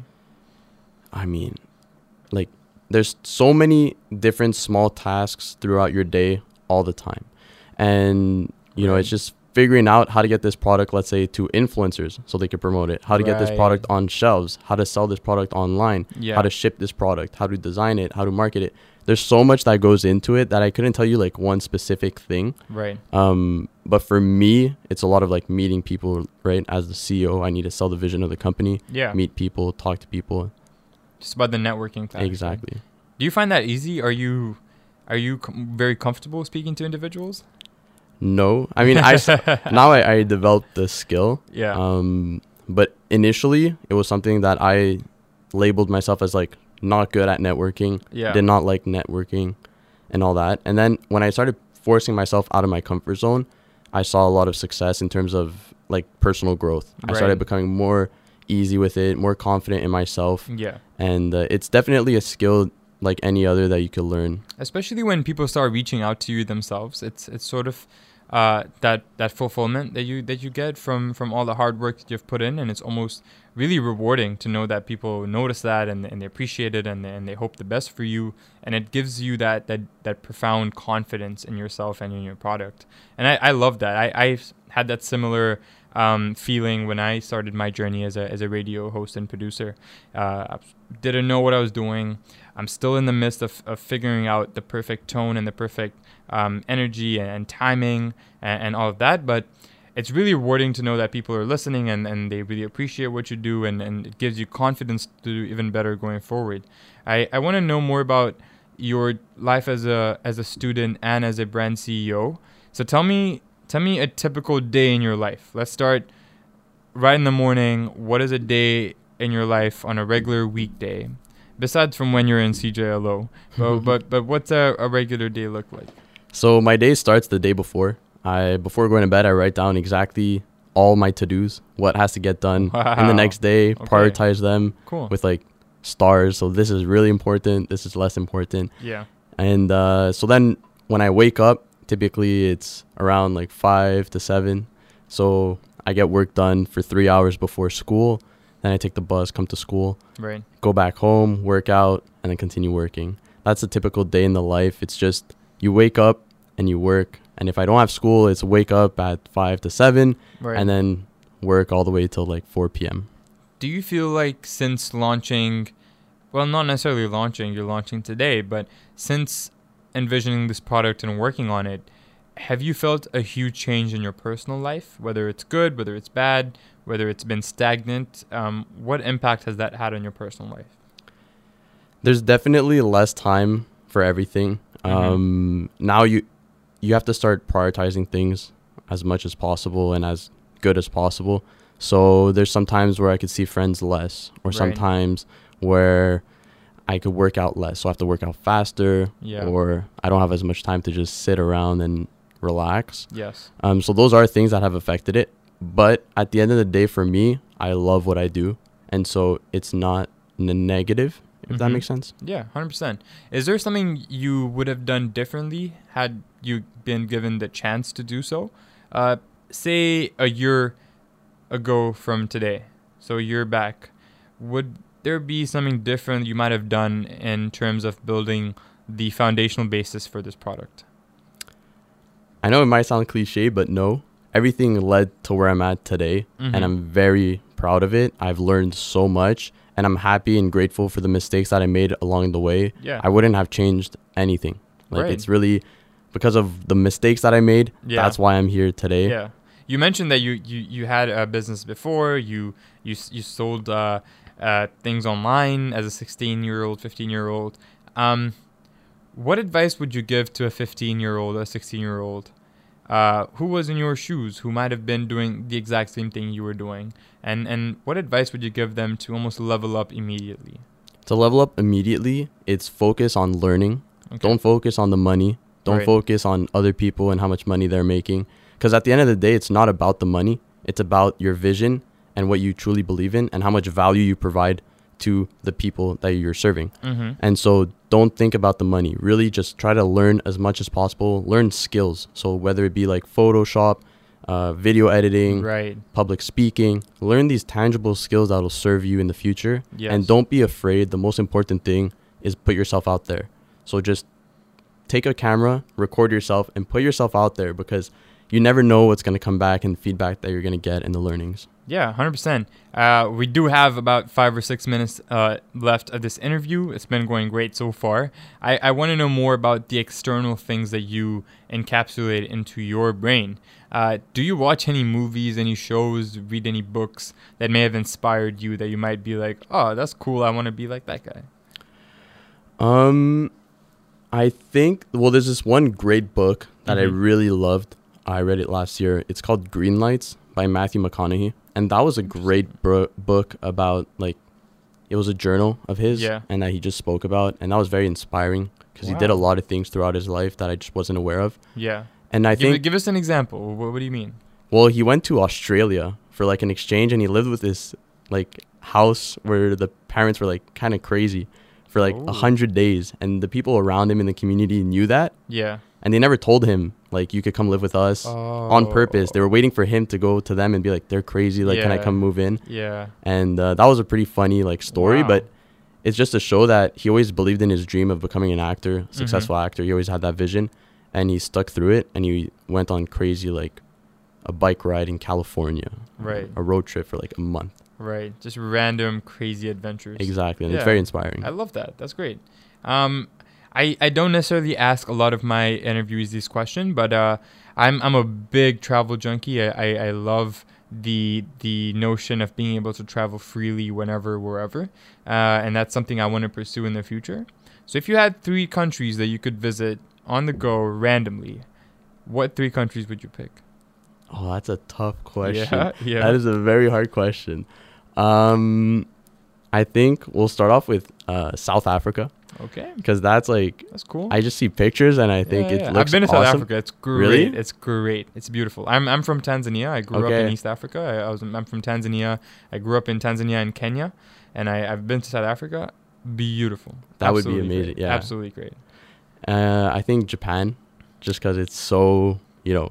Speaker 7: I mean, like, there's so many different small tasks throughout your day all the time. And, you right. know, it's just figuring out how to get this product, let's say, to influencers so they can promote it, how to right. get this product on shelves, how to sell this product online,
Speaker 2: yeah.
Speaker 7: how to ship this product, how to design it, how to market it. there's so much that goes into it that I couldn't tell you like one specific thing.
Speaker 2: Right.
Speaker 7: Um, but for me, it's a lot of like meeting people, right? As the C E O, I need to sell the vision of the company,
Speaker 2: Yeah.
Speaker 7: meet people, talk to people.
Speaker 2: Just about the networking factor.
Speaker 7: Exactly.
Speaker 2: Do you find that easy? Are you are you com- very comfortable speaking to individuals?
Speaker 7: No, I mean, I s- now I, I developed the skill.
Speaker 2: Yeah.
Speaker 7: Um, but initially, it was something that I labeled myself as like not good at networking.
Speaker 2: Yeah.
Speaker 7: Did not like networking, and all that. And then when I started forcing myself out of my comfort zone, I saw a lot of success in terms of like personal growth. I
Speaker 2: Right.
Speaker 7: started becoming more easy with it, more confident in myself,
Speaker 2: Yeah.
Speaker 7: and uh, it's definitely a skill like any other that you could learn.
Speaker 2: Especially when people start reaching out to you themselves, it's it's sort of uh, that that fulfillment that you that you get from from all the hard work that you've put in, and it's almost really rewarding to know that people notice that and and they appreciate it and they, and they hope the best for you, and it gives you that that that profound confidence in yourself and in your product. And I, I love that. I I've had that similar um, feeling when I started my journey as a as a radio host and producer. Uh, I didn't know what I was doing. I'm still in the midst of, of figuring out the perfect tone and the perfect um, energy and, and timing and, and all of that. But it's really rewarding to know that people are listening and, and they really appreciate what you do, and, and it gives you confidence to do even better going forward. I, I want to know more about your life as a as a student and as a brand C E O. So tell me tell me a typical day in your life. Let's start right in the morning. What is a day in your life on a regular weekday? Besides from when you're in C J L O, but but, but what's a, a regular day look like?
Speaker 7: So my day starts the day before. I before going to bed, I write down exactly all my to-dos, what has to get done
Speaker 2: Wow.
Speaker 7: in the next day,
Speaker 2: Okay.
Speaker 7: prioritize them
Speaker 2: Cool.
Speaker 7: with like stars. So this is really important. This is less important.
Speaker 2: Yeah.
Speaker 7: And uh, so then when I wake up, typically it's around like five to seven. So I get work done for three hours before school. Then I take the bus, come to school,
Speaker 2: Right.
Speaker 7: go back home, work out, and then continue working. That's a typical day in the life. It's just you wake up and you work. And if I don't have school, it's wake up at five to seven
Speaker 2: Right.
Speaker 7: and then work all the way till like four p.m.
Speaker 2: Do you feel like since launching, well, not necessarily launching, you're launching today, but since envisioning this product and working on it, have you felt a huge change in your personal life, whether it's good, whether it's bad, whether it's been stagnant? Um, what impact has that had on your personal life?
Speaker 7: There's definitely less time for everything.
Speaker 2: Mhm.
Speaker 7: Um, now you you have to start prioritizing things as much as possible and as good as possible. So there's some times where I could see friends less, or
Speaker 2: Right.
Speaker 7: sometimes where I could work out less. So I have to work out faster,
Speaker 2: Yeah.
Speaker 7: or I don't have as much time to just sit around and relax.
Speaker 2: Yes.
Speaker 7: Um, so those are things that have affected it. But at the end of the day, for me, I love what I do. And so it's not n- negative, if that
Speaker 2: Mhm.
Speaker 7: makes sense.
Speaker 2: Yeah, one hundred percent. Is there something you would have done differently had you been given the chance to do so? Uh, say a year ago from today, so a year back, would there be something different you might have done in terms of building the foundational basis for this product?
Speaker 7: I know it might sound cliche, but no. Everything led to where I'm at today,
Speaker 2: Mhm.
Speaker 7: and I'm very proud of it. I've learned so much, and I'm happy and grateful for the mistakes that I made along the way.
Speaker 2: Yeah.
Speaker 7: I wouldn't have changed anything. Like,
Speaker 2: Right.
Speaker 7: it's really because of the mistakes that I made.
Speaker 2: Yeah.
Speaker 7: That's why I'm here today.
Speaker 2: Yeah. You mentioned that you, you, you had a business before. You you s- you sold uh, uh, things online as a sixteen-year-old, fifteen-year-old. Um, what advice would you give to a fifteen-year-old, a sixteen-year-old uh, who was in your shoes, who might have been doing the exact same thing you were doing? And and what advice would you give them to almost level up immediately?
Speaker 7: To level up immediately, it's focus on learning.
Speaker 2: Okay.
Speaker 7: Don't focus on the money. Don't
Speaker 2: Right.
Speaker 7: focus on other people and how much money they're making. Because at the end of the day, it's not about the money. It's about your vision and what you truly believe in and how much value you provide to the people that you're serving.
Speaker 2: Mm-hmm.
Speaker 7: And so don't think about the money. Really just try to learn as much as possible. Learn skills. So whether it be like Photoshop, uh, video editing,
Speaker 2: Right.
Speaker 7: public speaking, learn these tangible skills that will serve you in the future.
Speaker 2: Yes.
Speaker 7: And don't be afraid. The most important thing is put yourself out there. So just take a camera, record yourself, and put yourself out there, because you never know what's going to come back and feedback that you're going to get in the learnings.
Speaker 2: Yeah, one hundred percent. Uh, we do have about five or six minutes uh, left of this interview. It's been going great so far. I, I want to know more about the external things that you encapsulate into your brain. Uh, do you watch any movies, any shows, read any books that may have inspired you that you might be like, oh, that's cool, I want to be like that guy?
Speaker 7: Um, I think, well, there's this one great book that
Speaker 2: Mhm.
Speaker 7: I really loved. I read it last year. It's called Green Lights by Matthew McConaughey. And that was a great bro- book about, like, it was a journal of his
Speaker 2: Yeah.
Speaker 7: and that he just spoke about. And that was very inspiring because he did a
Speaker 2: Wow.
Speaker 7: lot of things throughout his life that I just wasn't aware of.
Speaker 2: Yeah.
Speaker 7: And I
Speaker 2: Give,
Speaker 7: think,
Speaker 2: give us an example. What, what do you mean?
Speaker 7: well, he went to Australia for, like, an exchange, and he lived with this, like, house where the parents were, like, kind of crazy for, like, a
Speaker 2: Oh.
Speaker 7: hundred days. And the people around him in the community knew that.
Speaker 2: Yeah.
Speaker 7: And they never told him, like, you could come live with us on purpose. They were waiting for him to go to them and be like, they're crazy. Like, can I
Speaker 2: Yeah.
Speaker 7: come move in?
Speaker 2: Yeah.
Speaker 7: And uh, that was a pretty funny, like, story.
Speaker 2: Wow.
Speaker 7: But it's just to show that he always believed in his dream of becoming an actor,
Speaker 2: Mm-hmm.
Speaker 7: successful actor. He always had that vision. And he stuck through it. And he went on crazy, like, a bike ride in California.
Speaker 2: Right.
Speaker 7: A road trip for, like, a month.
Speaker 2: Right. Just random crazy adventures.
Speaker 7: Exactly. And
Speaker 2: Yeah.
Speaker 7: it's very inspiring.
Speaker 2: I love that. That's great. Um, I, I don't necessarily ask a lot of my interviewees this question, but uh, I'm I'm a big travel junkie. I, I, I love the the notion of being able to travel freely whenever, wherever, uh, and that's something I want to pursue in the future. So if you had three countries that you could visit on the go randomly, what three countries would you pick?
Speaker 7: Oh, that's a tough question.
Speaker 2: Yeah, yeah.
Speaker 7: That is a very hard question. Um, I think we'll start off with uh, South Africa.
Speaker 2: Okay,
Speaker 7: Because that's like,
Speaker 2: that's cool.
Speaker 7: I just see pictures and I think
Speaker 2: Yeah,
Speaker 7: it
Speaker 2: yeah.
Speaker 7: looks
Speaker 2: I've been to
Speaker 7: awesome.
Speaker 2: South Africa. It's great.
Speaker 7: Really?
Speaker 2: It's great. It's beautiful. I'm I'm from Tanzania. I grew up in
Speaker 7: Okay.
Speaker 2: East Africa. I, I was I'm from Tanzania. I grew up in Tanzania and Kenya, and I I've been to South Africa. Beautiful.
Speaker 7: That would be
Speaker 2: Absolutely
Speaker 7: amazing,
Speaker 2: great.
Speaker 7: yeah.
Speaker 2: Absolutely great.
Speaker 7: Uh, I think Japan, just because it's so, you know,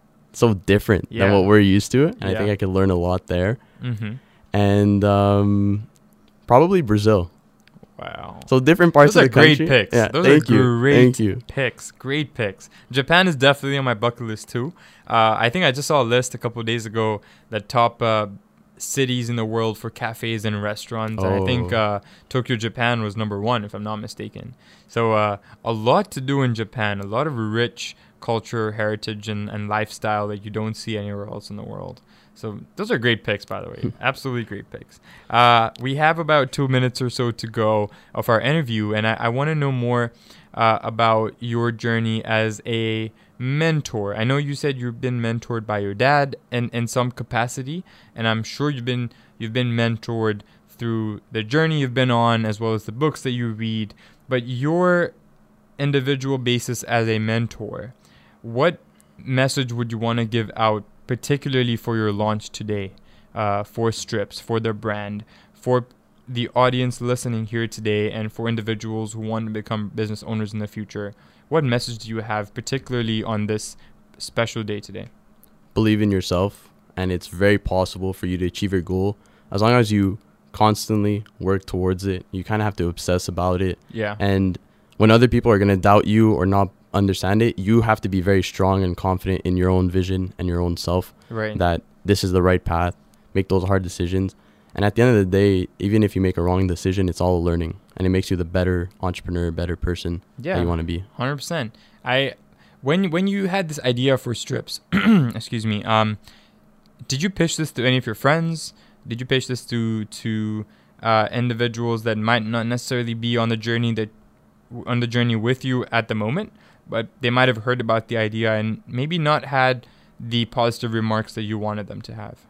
Speaker 7: so different
Speaker 2: Yeah.
Speaker 7: than what we're used to. And I
Speaker 2: Yeah.
Speaker 7: think I could learn a lot there.
Speaker 2: Mm-hmm.
Speaker 7: And um, probably Brazil.
Speaker 2: Wow.
Speaker 7: So different parts
Speaker 2: Those are
Speaker 7: of the
Speaker 2: great
Speaker 7: country.
Speaker 2: picks.
Speaker 7: Yeah,
Speaker 2: Those
Speaker 7: thank
Speaker 2: are
Speaker 7: you.
Speaker 2: great
Speaker 7: Thank you.
Speaker 2: picks. Great picks. Japan is definitely on my bucket list too. Uh, I think I just saw a list a couple of days ago, the top uh, cities in the world for cafes and restaurants. And I think
Speaker 7: Oh.
Speaker 2: uh, Tokyo, Japan was number one, if I'm not mistaken. So uh, a lot to do in Japan. A lot of rich culture, heritage, and, and lifestyle that you don't see anywhere else in the world. So those are great picks, by the way. Absolutely great picks. Uh, we have about two minutes or so to go of our interview, and I, I want to know more uh, about your journey as a mentor. I know you said you've been mentored by your dad in, in some capacity, and I'm sure you've been you've been mentored through the journey you've been on as well as the books that you read. But your individual basis as a mentor, what message would you want to give out, particularly for your launch today, uh, for Strips, for their brand, for the audience listening here today, and for individuals who want to become business owners in the future? What message do you have, particularly on this special day today?
Speaker 7: Believe in yourself, and it's very possible for you to achieve your goal as long as you constantly work towards it. You kind of have to obsess about it.
Speaker 2: Yeah.
Speaker 7: And when other people are going to doubt you or not understand it, you have to be very strong and confident in your own vision and your own self,
Speaker 2: Right.
Speaker 7: that this is the right path. Make those hard decisions. And at the end of the day, even if you make a wrong decision, it's all a learning, and it makes you the better entrepreneur, better person
Speaker 2: Yeah.
Speaker 7: that you want to be.
Speaker 2: one hundred percent. I when when you had this idea for Strips, excuse me, um did you pitch this to any of your friends? Did you pitch this to to uh, individuals that might not necessarily be on the journey that on the journey with you at the moment, but they might have heard about the idea and maybe not had the positive remarks that you wanted them to have?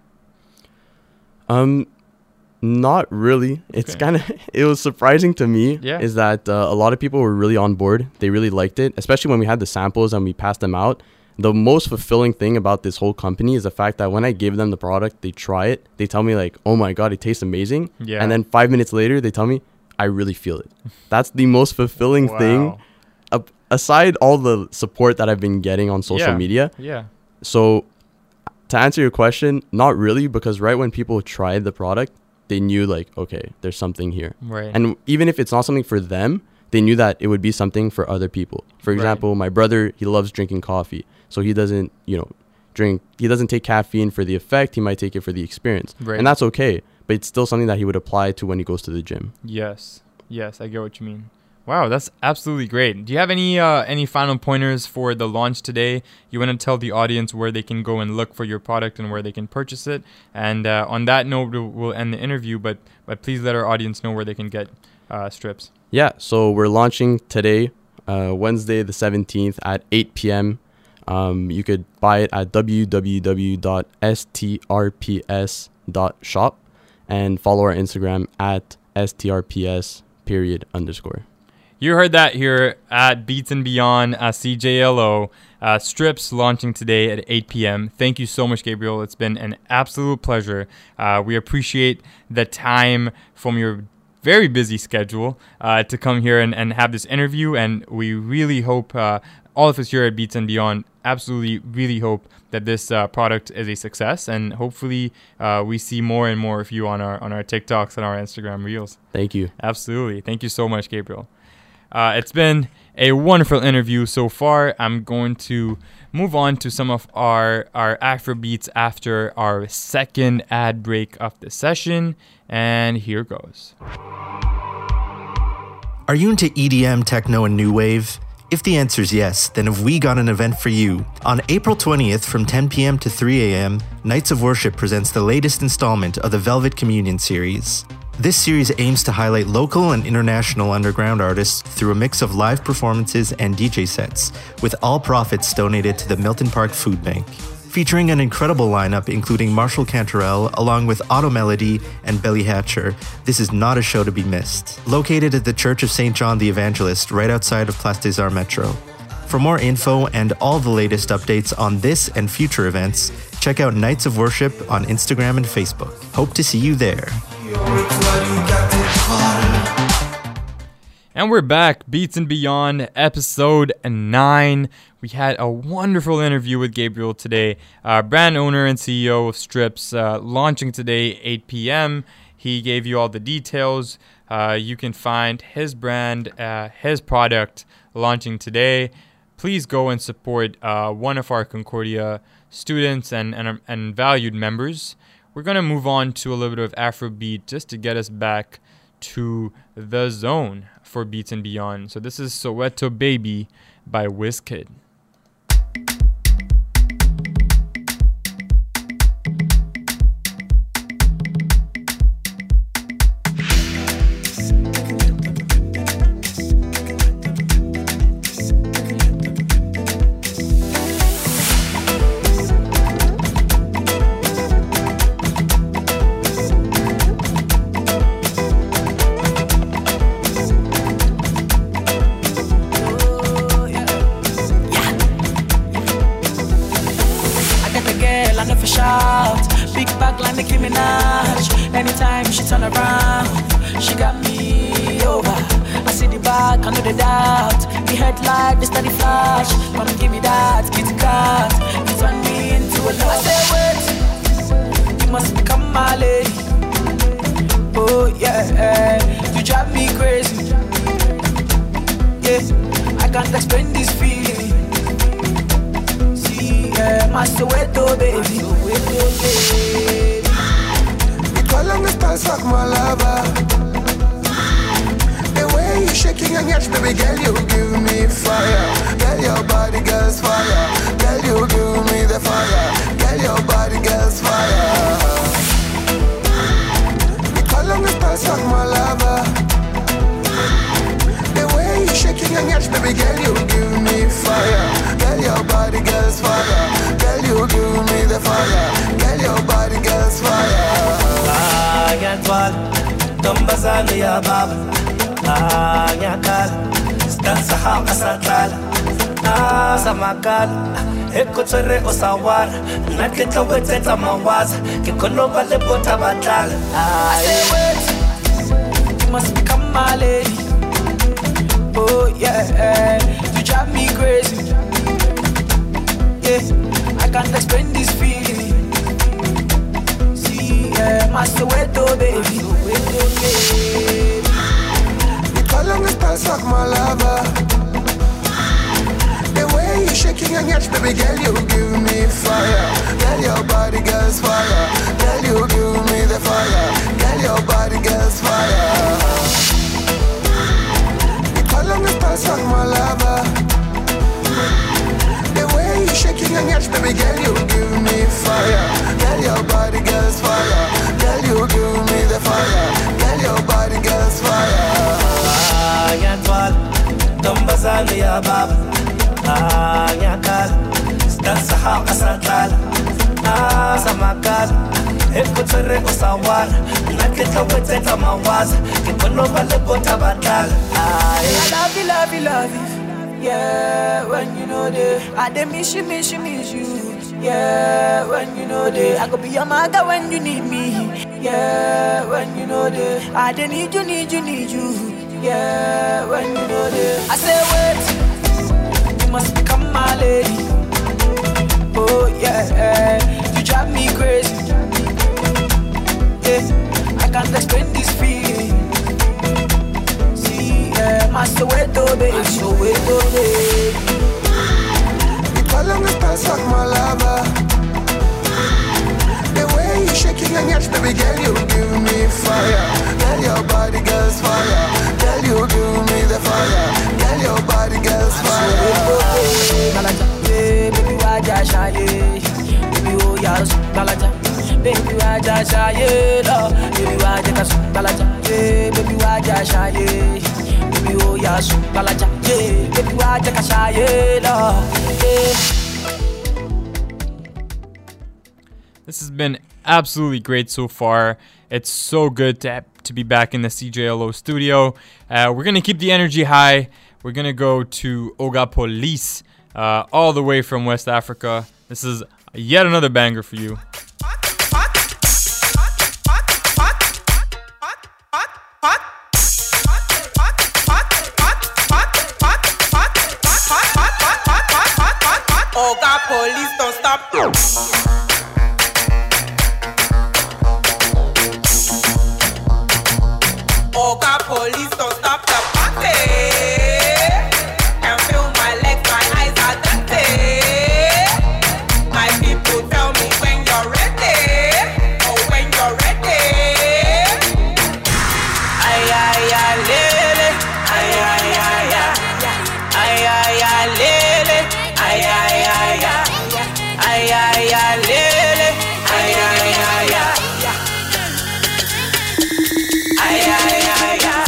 Speaker 7: Um, not really. It's
Speaker 2: Okay.
Speaker 7: kind of, it was surprising to me
Speaker 2: Yeah.
Speaker 7: is that uh, a lot of people were really on board. They really liked it, especially when we had the samples and we passed them out. The most fulfilling thing about this whole company is the fact that when I give them the product, they try it. They tell me like, oh my God, it tastes amazing.
Speaker 2: Yeah.
Speaker 7: And then five minutes later, they tell me, I really feel it. That's the most fulfilling thing.
Speaker 2: Wow.
Speaker 7: Uh, aside all the support that I've been getting on social
Speaker 2: Yeah.
Speaker 7: media.
Speaker 2: Yeah.
Speaker 7: So to answer your question, not really, because right when people tried the product, they knew like, okay, there's something here.
Speaker 2: Right.
Speaker 7: And even if it's not something for them, they knew that it would be something for other people. For
Speaker 2: Right.
Speaker 7: example, my brother, he loves drinking coffee. So he doesn't, you know, drink. He doesn't take caffeine for the effect. He might take it for the experience.
Speaker 2: Right.
Speaker 7: And that's okay. But it's still something that he would apply to when he goes to the gym.
Speaker 2: Yes. Yes, I get what you mean. Wow, that's absolutely great. Do you have any uh, any final pointers for the launch today? You want to tell the audience where they can go and look for your product and where they can purchase it? And uh, on that note, we'll, we'll end the interview, but but please let our audience know where they can get uh, strips.
Speaker 7: Yeah, so we're launching today, uh, Wednesday the seventeenth at eight p.m. Um, you could buy it at w w w dot s t r p s dot shop and follow our Instagram at s t r p s period underscore.
Speaker 2: You heard that here at Beats and Beyond, uh, C J L O. Uh, strips launching today at eight p.m. Thank you so much, Gabriel. It's been an absolute pleasure. Uh, we appreciate the time from your very busy schedule uh, to come here and, and have this interview. And we really hope, uh, all of us here at Beats and Beyond, absolutely really hope that this uh, product is a success. And hopefully uh, we see more and more of you on our, on our TikToks and our Instagram Reels.
Speaker 7: Thank you.
Speaker 2: Absolutely. Thank you so much, Gabriel. Uh, it's been a wonderful interview so far. I'm going to move on to some of our, our Afrobeats after our second ad break of the session. And here goes.
Speaker 8: Are you into E D M, techno, and new wave? If the answer is yes, then have we got an event for you. On April twentieth from ten p.m. to three a.m., Nights of Worship presents the latest installment of the Velvet Communion series. This series aims to highlight local and international underground artists through a mix of live performances and D J sets, with all profits donated to the Milton Park Food Bank. Featuring an incredible lineup including Marshall Cantarell, along with Auto Melody and Billy Hatcher, this is not a show to be missed. Located at the Church of Saint John the Evangelist, right outside of Place des Arts Metro. For more info and all the latest updates on this and future events, check out Nights of Worship on Instagram and Facebook. Hope to see you there.
Speaker 2: And we're back, Beats and Beyond, episode nine. We had a wonderful interview with Gabriel today, uh, brand owner and C E O of Strips, uh, launching today, eight p.m. He gave you all the details. Uh, you can find his brand, uh, his product launching today. Please go and support uh, one of our Concordia students and, and, and valued members. We're going to move on to a little bit of Afrobeat just to get us back to the zone for Beats and Beyond. So this is Soweto Baby by Wizkid.
Speaker 9: Anytime she turn around, she got me over. I see the back, I know the doubt. The headlight, the steady flash. Come give me that kitty cat. You turn me into a love. I say wait, you must become my lady. Oh yeah, you drive me crazy. Yeah, I can't explain this feeling. See, yeah, my Soweto baby, Soweto baby.
Speaker 4: How long is past fuck my lover? The way you shaking and yash, baby girl, you give me fire. Girl, your body, girl's fire. Girl, you give me the fire. Girl, your body, girl's fire. How long is past fuck my lover? The way you shaking and yash, baby girl, you give me fire. Girl, your body, girl's fire. Girl, you give me the fire. Girl, your body, girl's fire.
Speaker 10: Ngiyatwala ntombazane yababa ah ngiyakhala sidansa hamba sahlala ah samakala ekotsere osawara naketla wetsetsa mawaza ngikhonoba le bota batlala
Speaker 9: I say wait, you must become my lady. Oh yeah, you drive me crazy. Yeah, I can't explain this feeling. Yeah, my Soweto baby, Soweto baby.
Speaker 4: How long is past fuck my lover? The way you you shaking and yes, baby girl, you give me fire. Girl, your body girl's fire. Girl, you give me the fire. Girl, your body girl's fire. You call on the stars on my lover. The way you shaking and yes, baby girl, you give me fire. Girl, your body girl's fire. Girl, you give me the fire. Girl, your body girl's fire.
Speaker 10: Nyatwal, Tombazani ya baba. Ah, nyakal, stanza ha asakal. Ah, samakal, ekutere osawar. Nakita wete kamawaza, kikono bale bota batal. Ah,
Speaker 9: I love you, love you, love you. Yeah, when you know that I dey miss you, miss you, miss you. Yeah, when you know that I could be your mother when you need me. Yeah, when you know that I dey need you, need you, need you. Yeah, when you know that I say wait, you must become my lady. Oh yeah, you drive me crazy. Yeah, I can't explain this feeling. See, yeah, my Soweto baby, my Soweto baby.
Speaker 4: You call on the stars on my lover. The way you shaking and yes, baby girl, you give me fire. Girl, your body girl's fire. Girl, you give me the fire. Girl, your body girl's fire.
Speaker 9: Baby, why just shy? Baby, oh yes, balaja. Baby, why just shy? Baby, why just balaja? Baby, why just shy? Baby, oh yes, balaja. Baby, why just shy?
Speaker 2: This has been absolutely great so far. It's so good to to be back in the C J L O studio. Uh, we're gonna keep the energy high. We're gonna go to Oga Police, uh, all the way from West Africa. This is yet another banger for you.
Speaker 5: Oga Police, don't stop. Oga Police, don't stop the party. Can feel my legs, my eyes are dirty. My people tell me when you're ready. Oh, when you're ready. Ay, ay, ay, lele. Ay, ay, ay, ay. Ay, ay, ay, lele. Ay, ay, ay, ay. Ay, ay, ay, lele. Ay, ay, ay, ay. Ay, ay, ay, ay.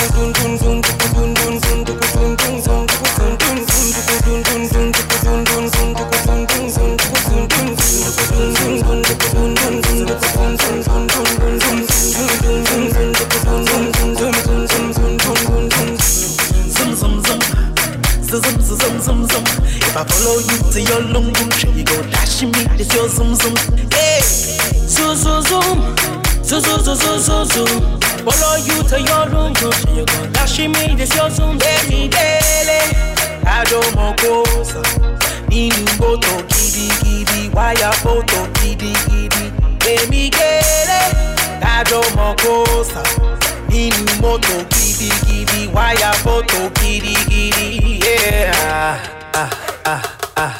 Speaker 10: If I follow you to your lum lum, you go dashing me, this your zoom zoom. Hey, zoom zoom zoom, zoom zoom zoom zoom zoom zoom. Follow you to your room, room, you go dashing me, this your zoom. Baby daily, I don't more cosa. Nini moto gidi gidi, wire photo gidi gidi. Baby daily, I don't more cosa. Nini moto gidi gidi, wire photo gidi gidi. Yeah. Ah, ah, ah.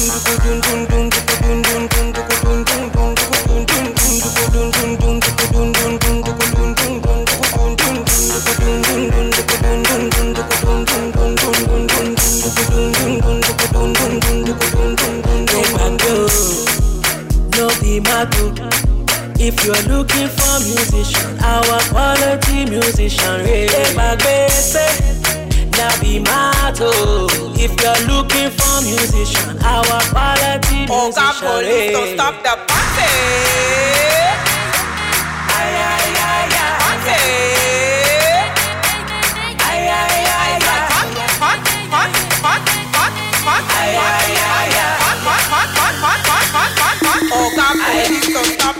Speaker 10: No be matter. If you're looking for musician, our quality musician, really my best. Now be matter. If you're looking for musician, our quality musician.
Speaker 5: Oga Police, don't stop the party. Ay, ay, ay, ay. Party. Ay, ay, ay, ay. Hot, hot, hot, hot, hot, hot. Ay, ay, ay, ay. Hot, hot, hot, hot, hot, hot, hot, hot, hot. Oga Police, don't stop.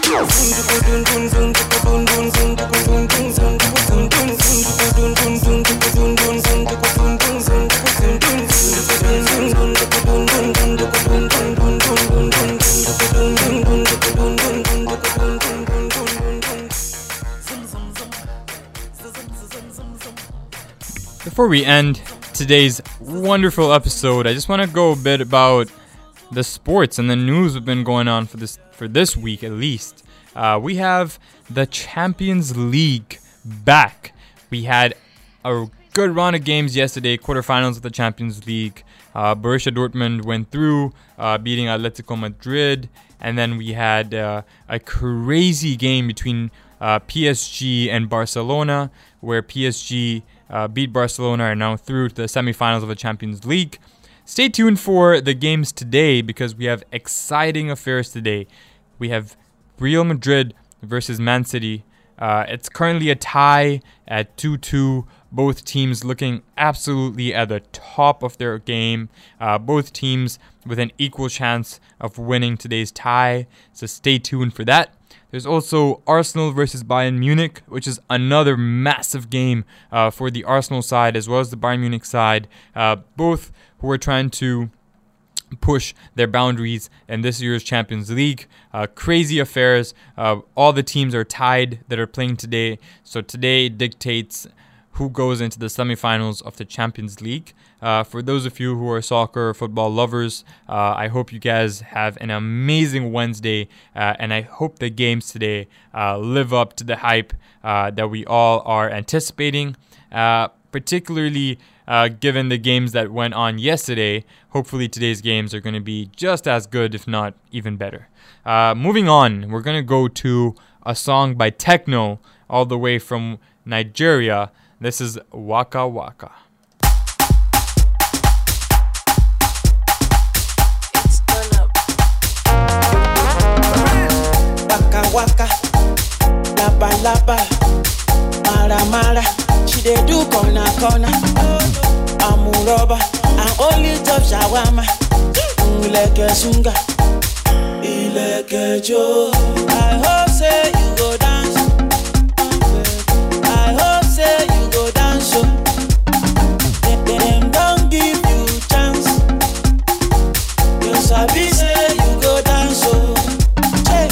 Speaker 2: Before we end, today's wonderful episode, I just want to go a bit about the sports and the news that's been going on for this for this week at least. Uh, we have the Champions League back. We had a good run of games yesterday, quarterfinals of the Champions League. Uh, Borussia Dortmund went through, uh, beating Atletico Madrid, and then we had uh, a crazy game between uh, P S G and Barcelona, where P S G uh, beat Barcelona and are now through to the semifinals of the Champions League. Stay tuned for the games today because we have exciting affairs today. We have Real Madrid versus Man City. Uh, it's currently a tie at two two. Both teams looking absolutely at the top of their game. Uh, both teams with an equal chance of winning today's tie. So stay tuned for that. There's also Arsenal versus Bayern Munich, which is another massive game uh, for the Arsenal side as well as the Bayern Munich side. Uh, both who are trying to push their boundaries in this year's Champions League. Uh, crazy affairs. Uh, all the teams are tied that are playing today. So today dictates who goes into the semifinals of the Champions League. Uh, for those of you who are soccer or football lovers, uh, I hope you guys have an amazing Wednesday, uh, and I hope the games today uh, live up to the hype uh, that we all are anticipating, uh, particularly uh, given the games that went on yesterday. Hopefully today's games are going to be just as good, if not even better. Uh, moving on, we're going to go to a song by Techno, all the way from Nigeria. This is Waka Waka.
Speaker 10: It's done up. Waka Waka, Laba Laba, Mara Mara. She dey do corner corner. Amuroba, and only top shawama. Ileke sunga, Ileke jo. I hope say you go dance. I hope say you go dance. So them don't give you chance. You sabi say you go dance. So hey.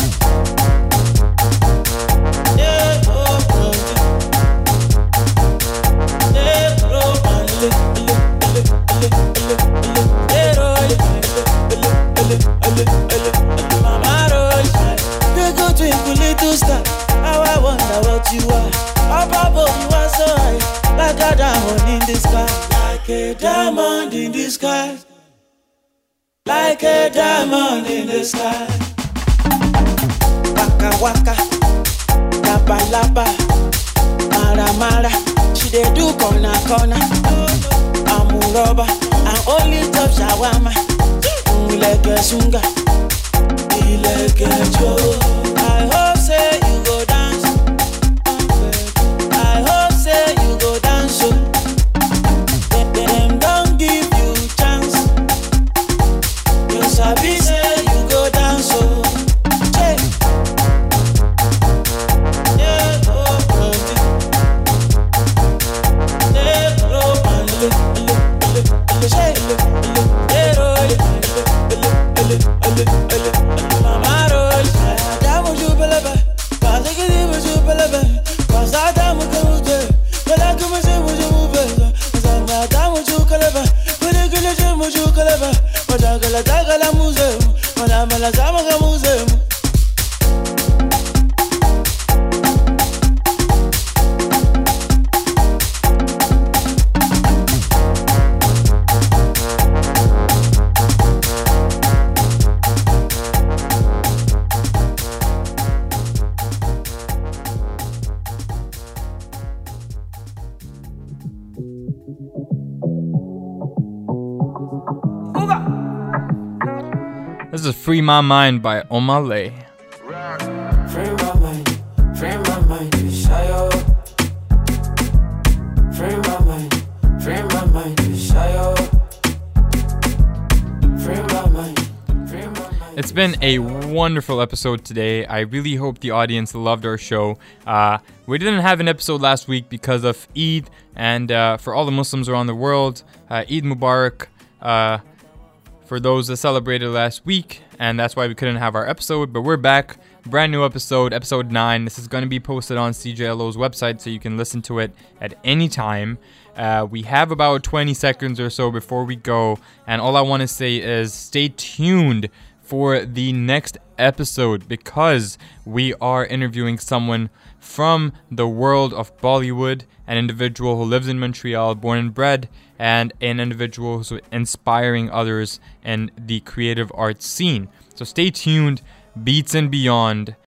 Speaker 10: Yeah, oh, oh. Yeah, oh, they go twinkle little star. How I wonder what you are. Up above you are so high, like a diamond in the sky, like a diamond in the sky, like a diamond in the sky. Waka waka, laba laba, mara mara. She dey do corner corner. Amuroba, and only top shawama. Ileke sunga, ileke jo. I hope say you go dance. I hope say you go dance. So them don't give you chance. You sabi say you go dance. So hey. Yeah, oh, oh, yeah, oh, Mama Roy, Adamu Jubelebe, Kazaki Jubelebe, Kazadamu Kamude, Kalakuma Jubelebe, Adamu Jukalebe, Kulikula Jukalebe, Padagala Dagala Museum, Madamala Zamaka Museum.
Speaker 2: This is Free My Mind by Omale.
Speaker 5: Free my mind, free my mind to shy up. Free my mind, free my mind to shy up. Free my mind, free my mind.
Speaker 2: It's been a wonderful episode today. I really hope the audience loved our show. Uh, we didn't have an episode last week because of Eid, and uh, for all the Muslims around the world, uh, Eid Mubarak. Uh, for those that celebrated last week, and that's why we couldn't have our episode, but we're back brand new episode, episode nine. This is going to be posted on C J L O's website, so you can listen to it at any time. Uh, we have about twenty seconds or so before we go, and all I want to say is stay tuned for the next episode, because we are interviewing someone from the world of Bollywood, an individual who lives in Montreal, born and bred, and an individual who's inspiring others in the creative arts scene. So stay tuned. Beats and Beyond,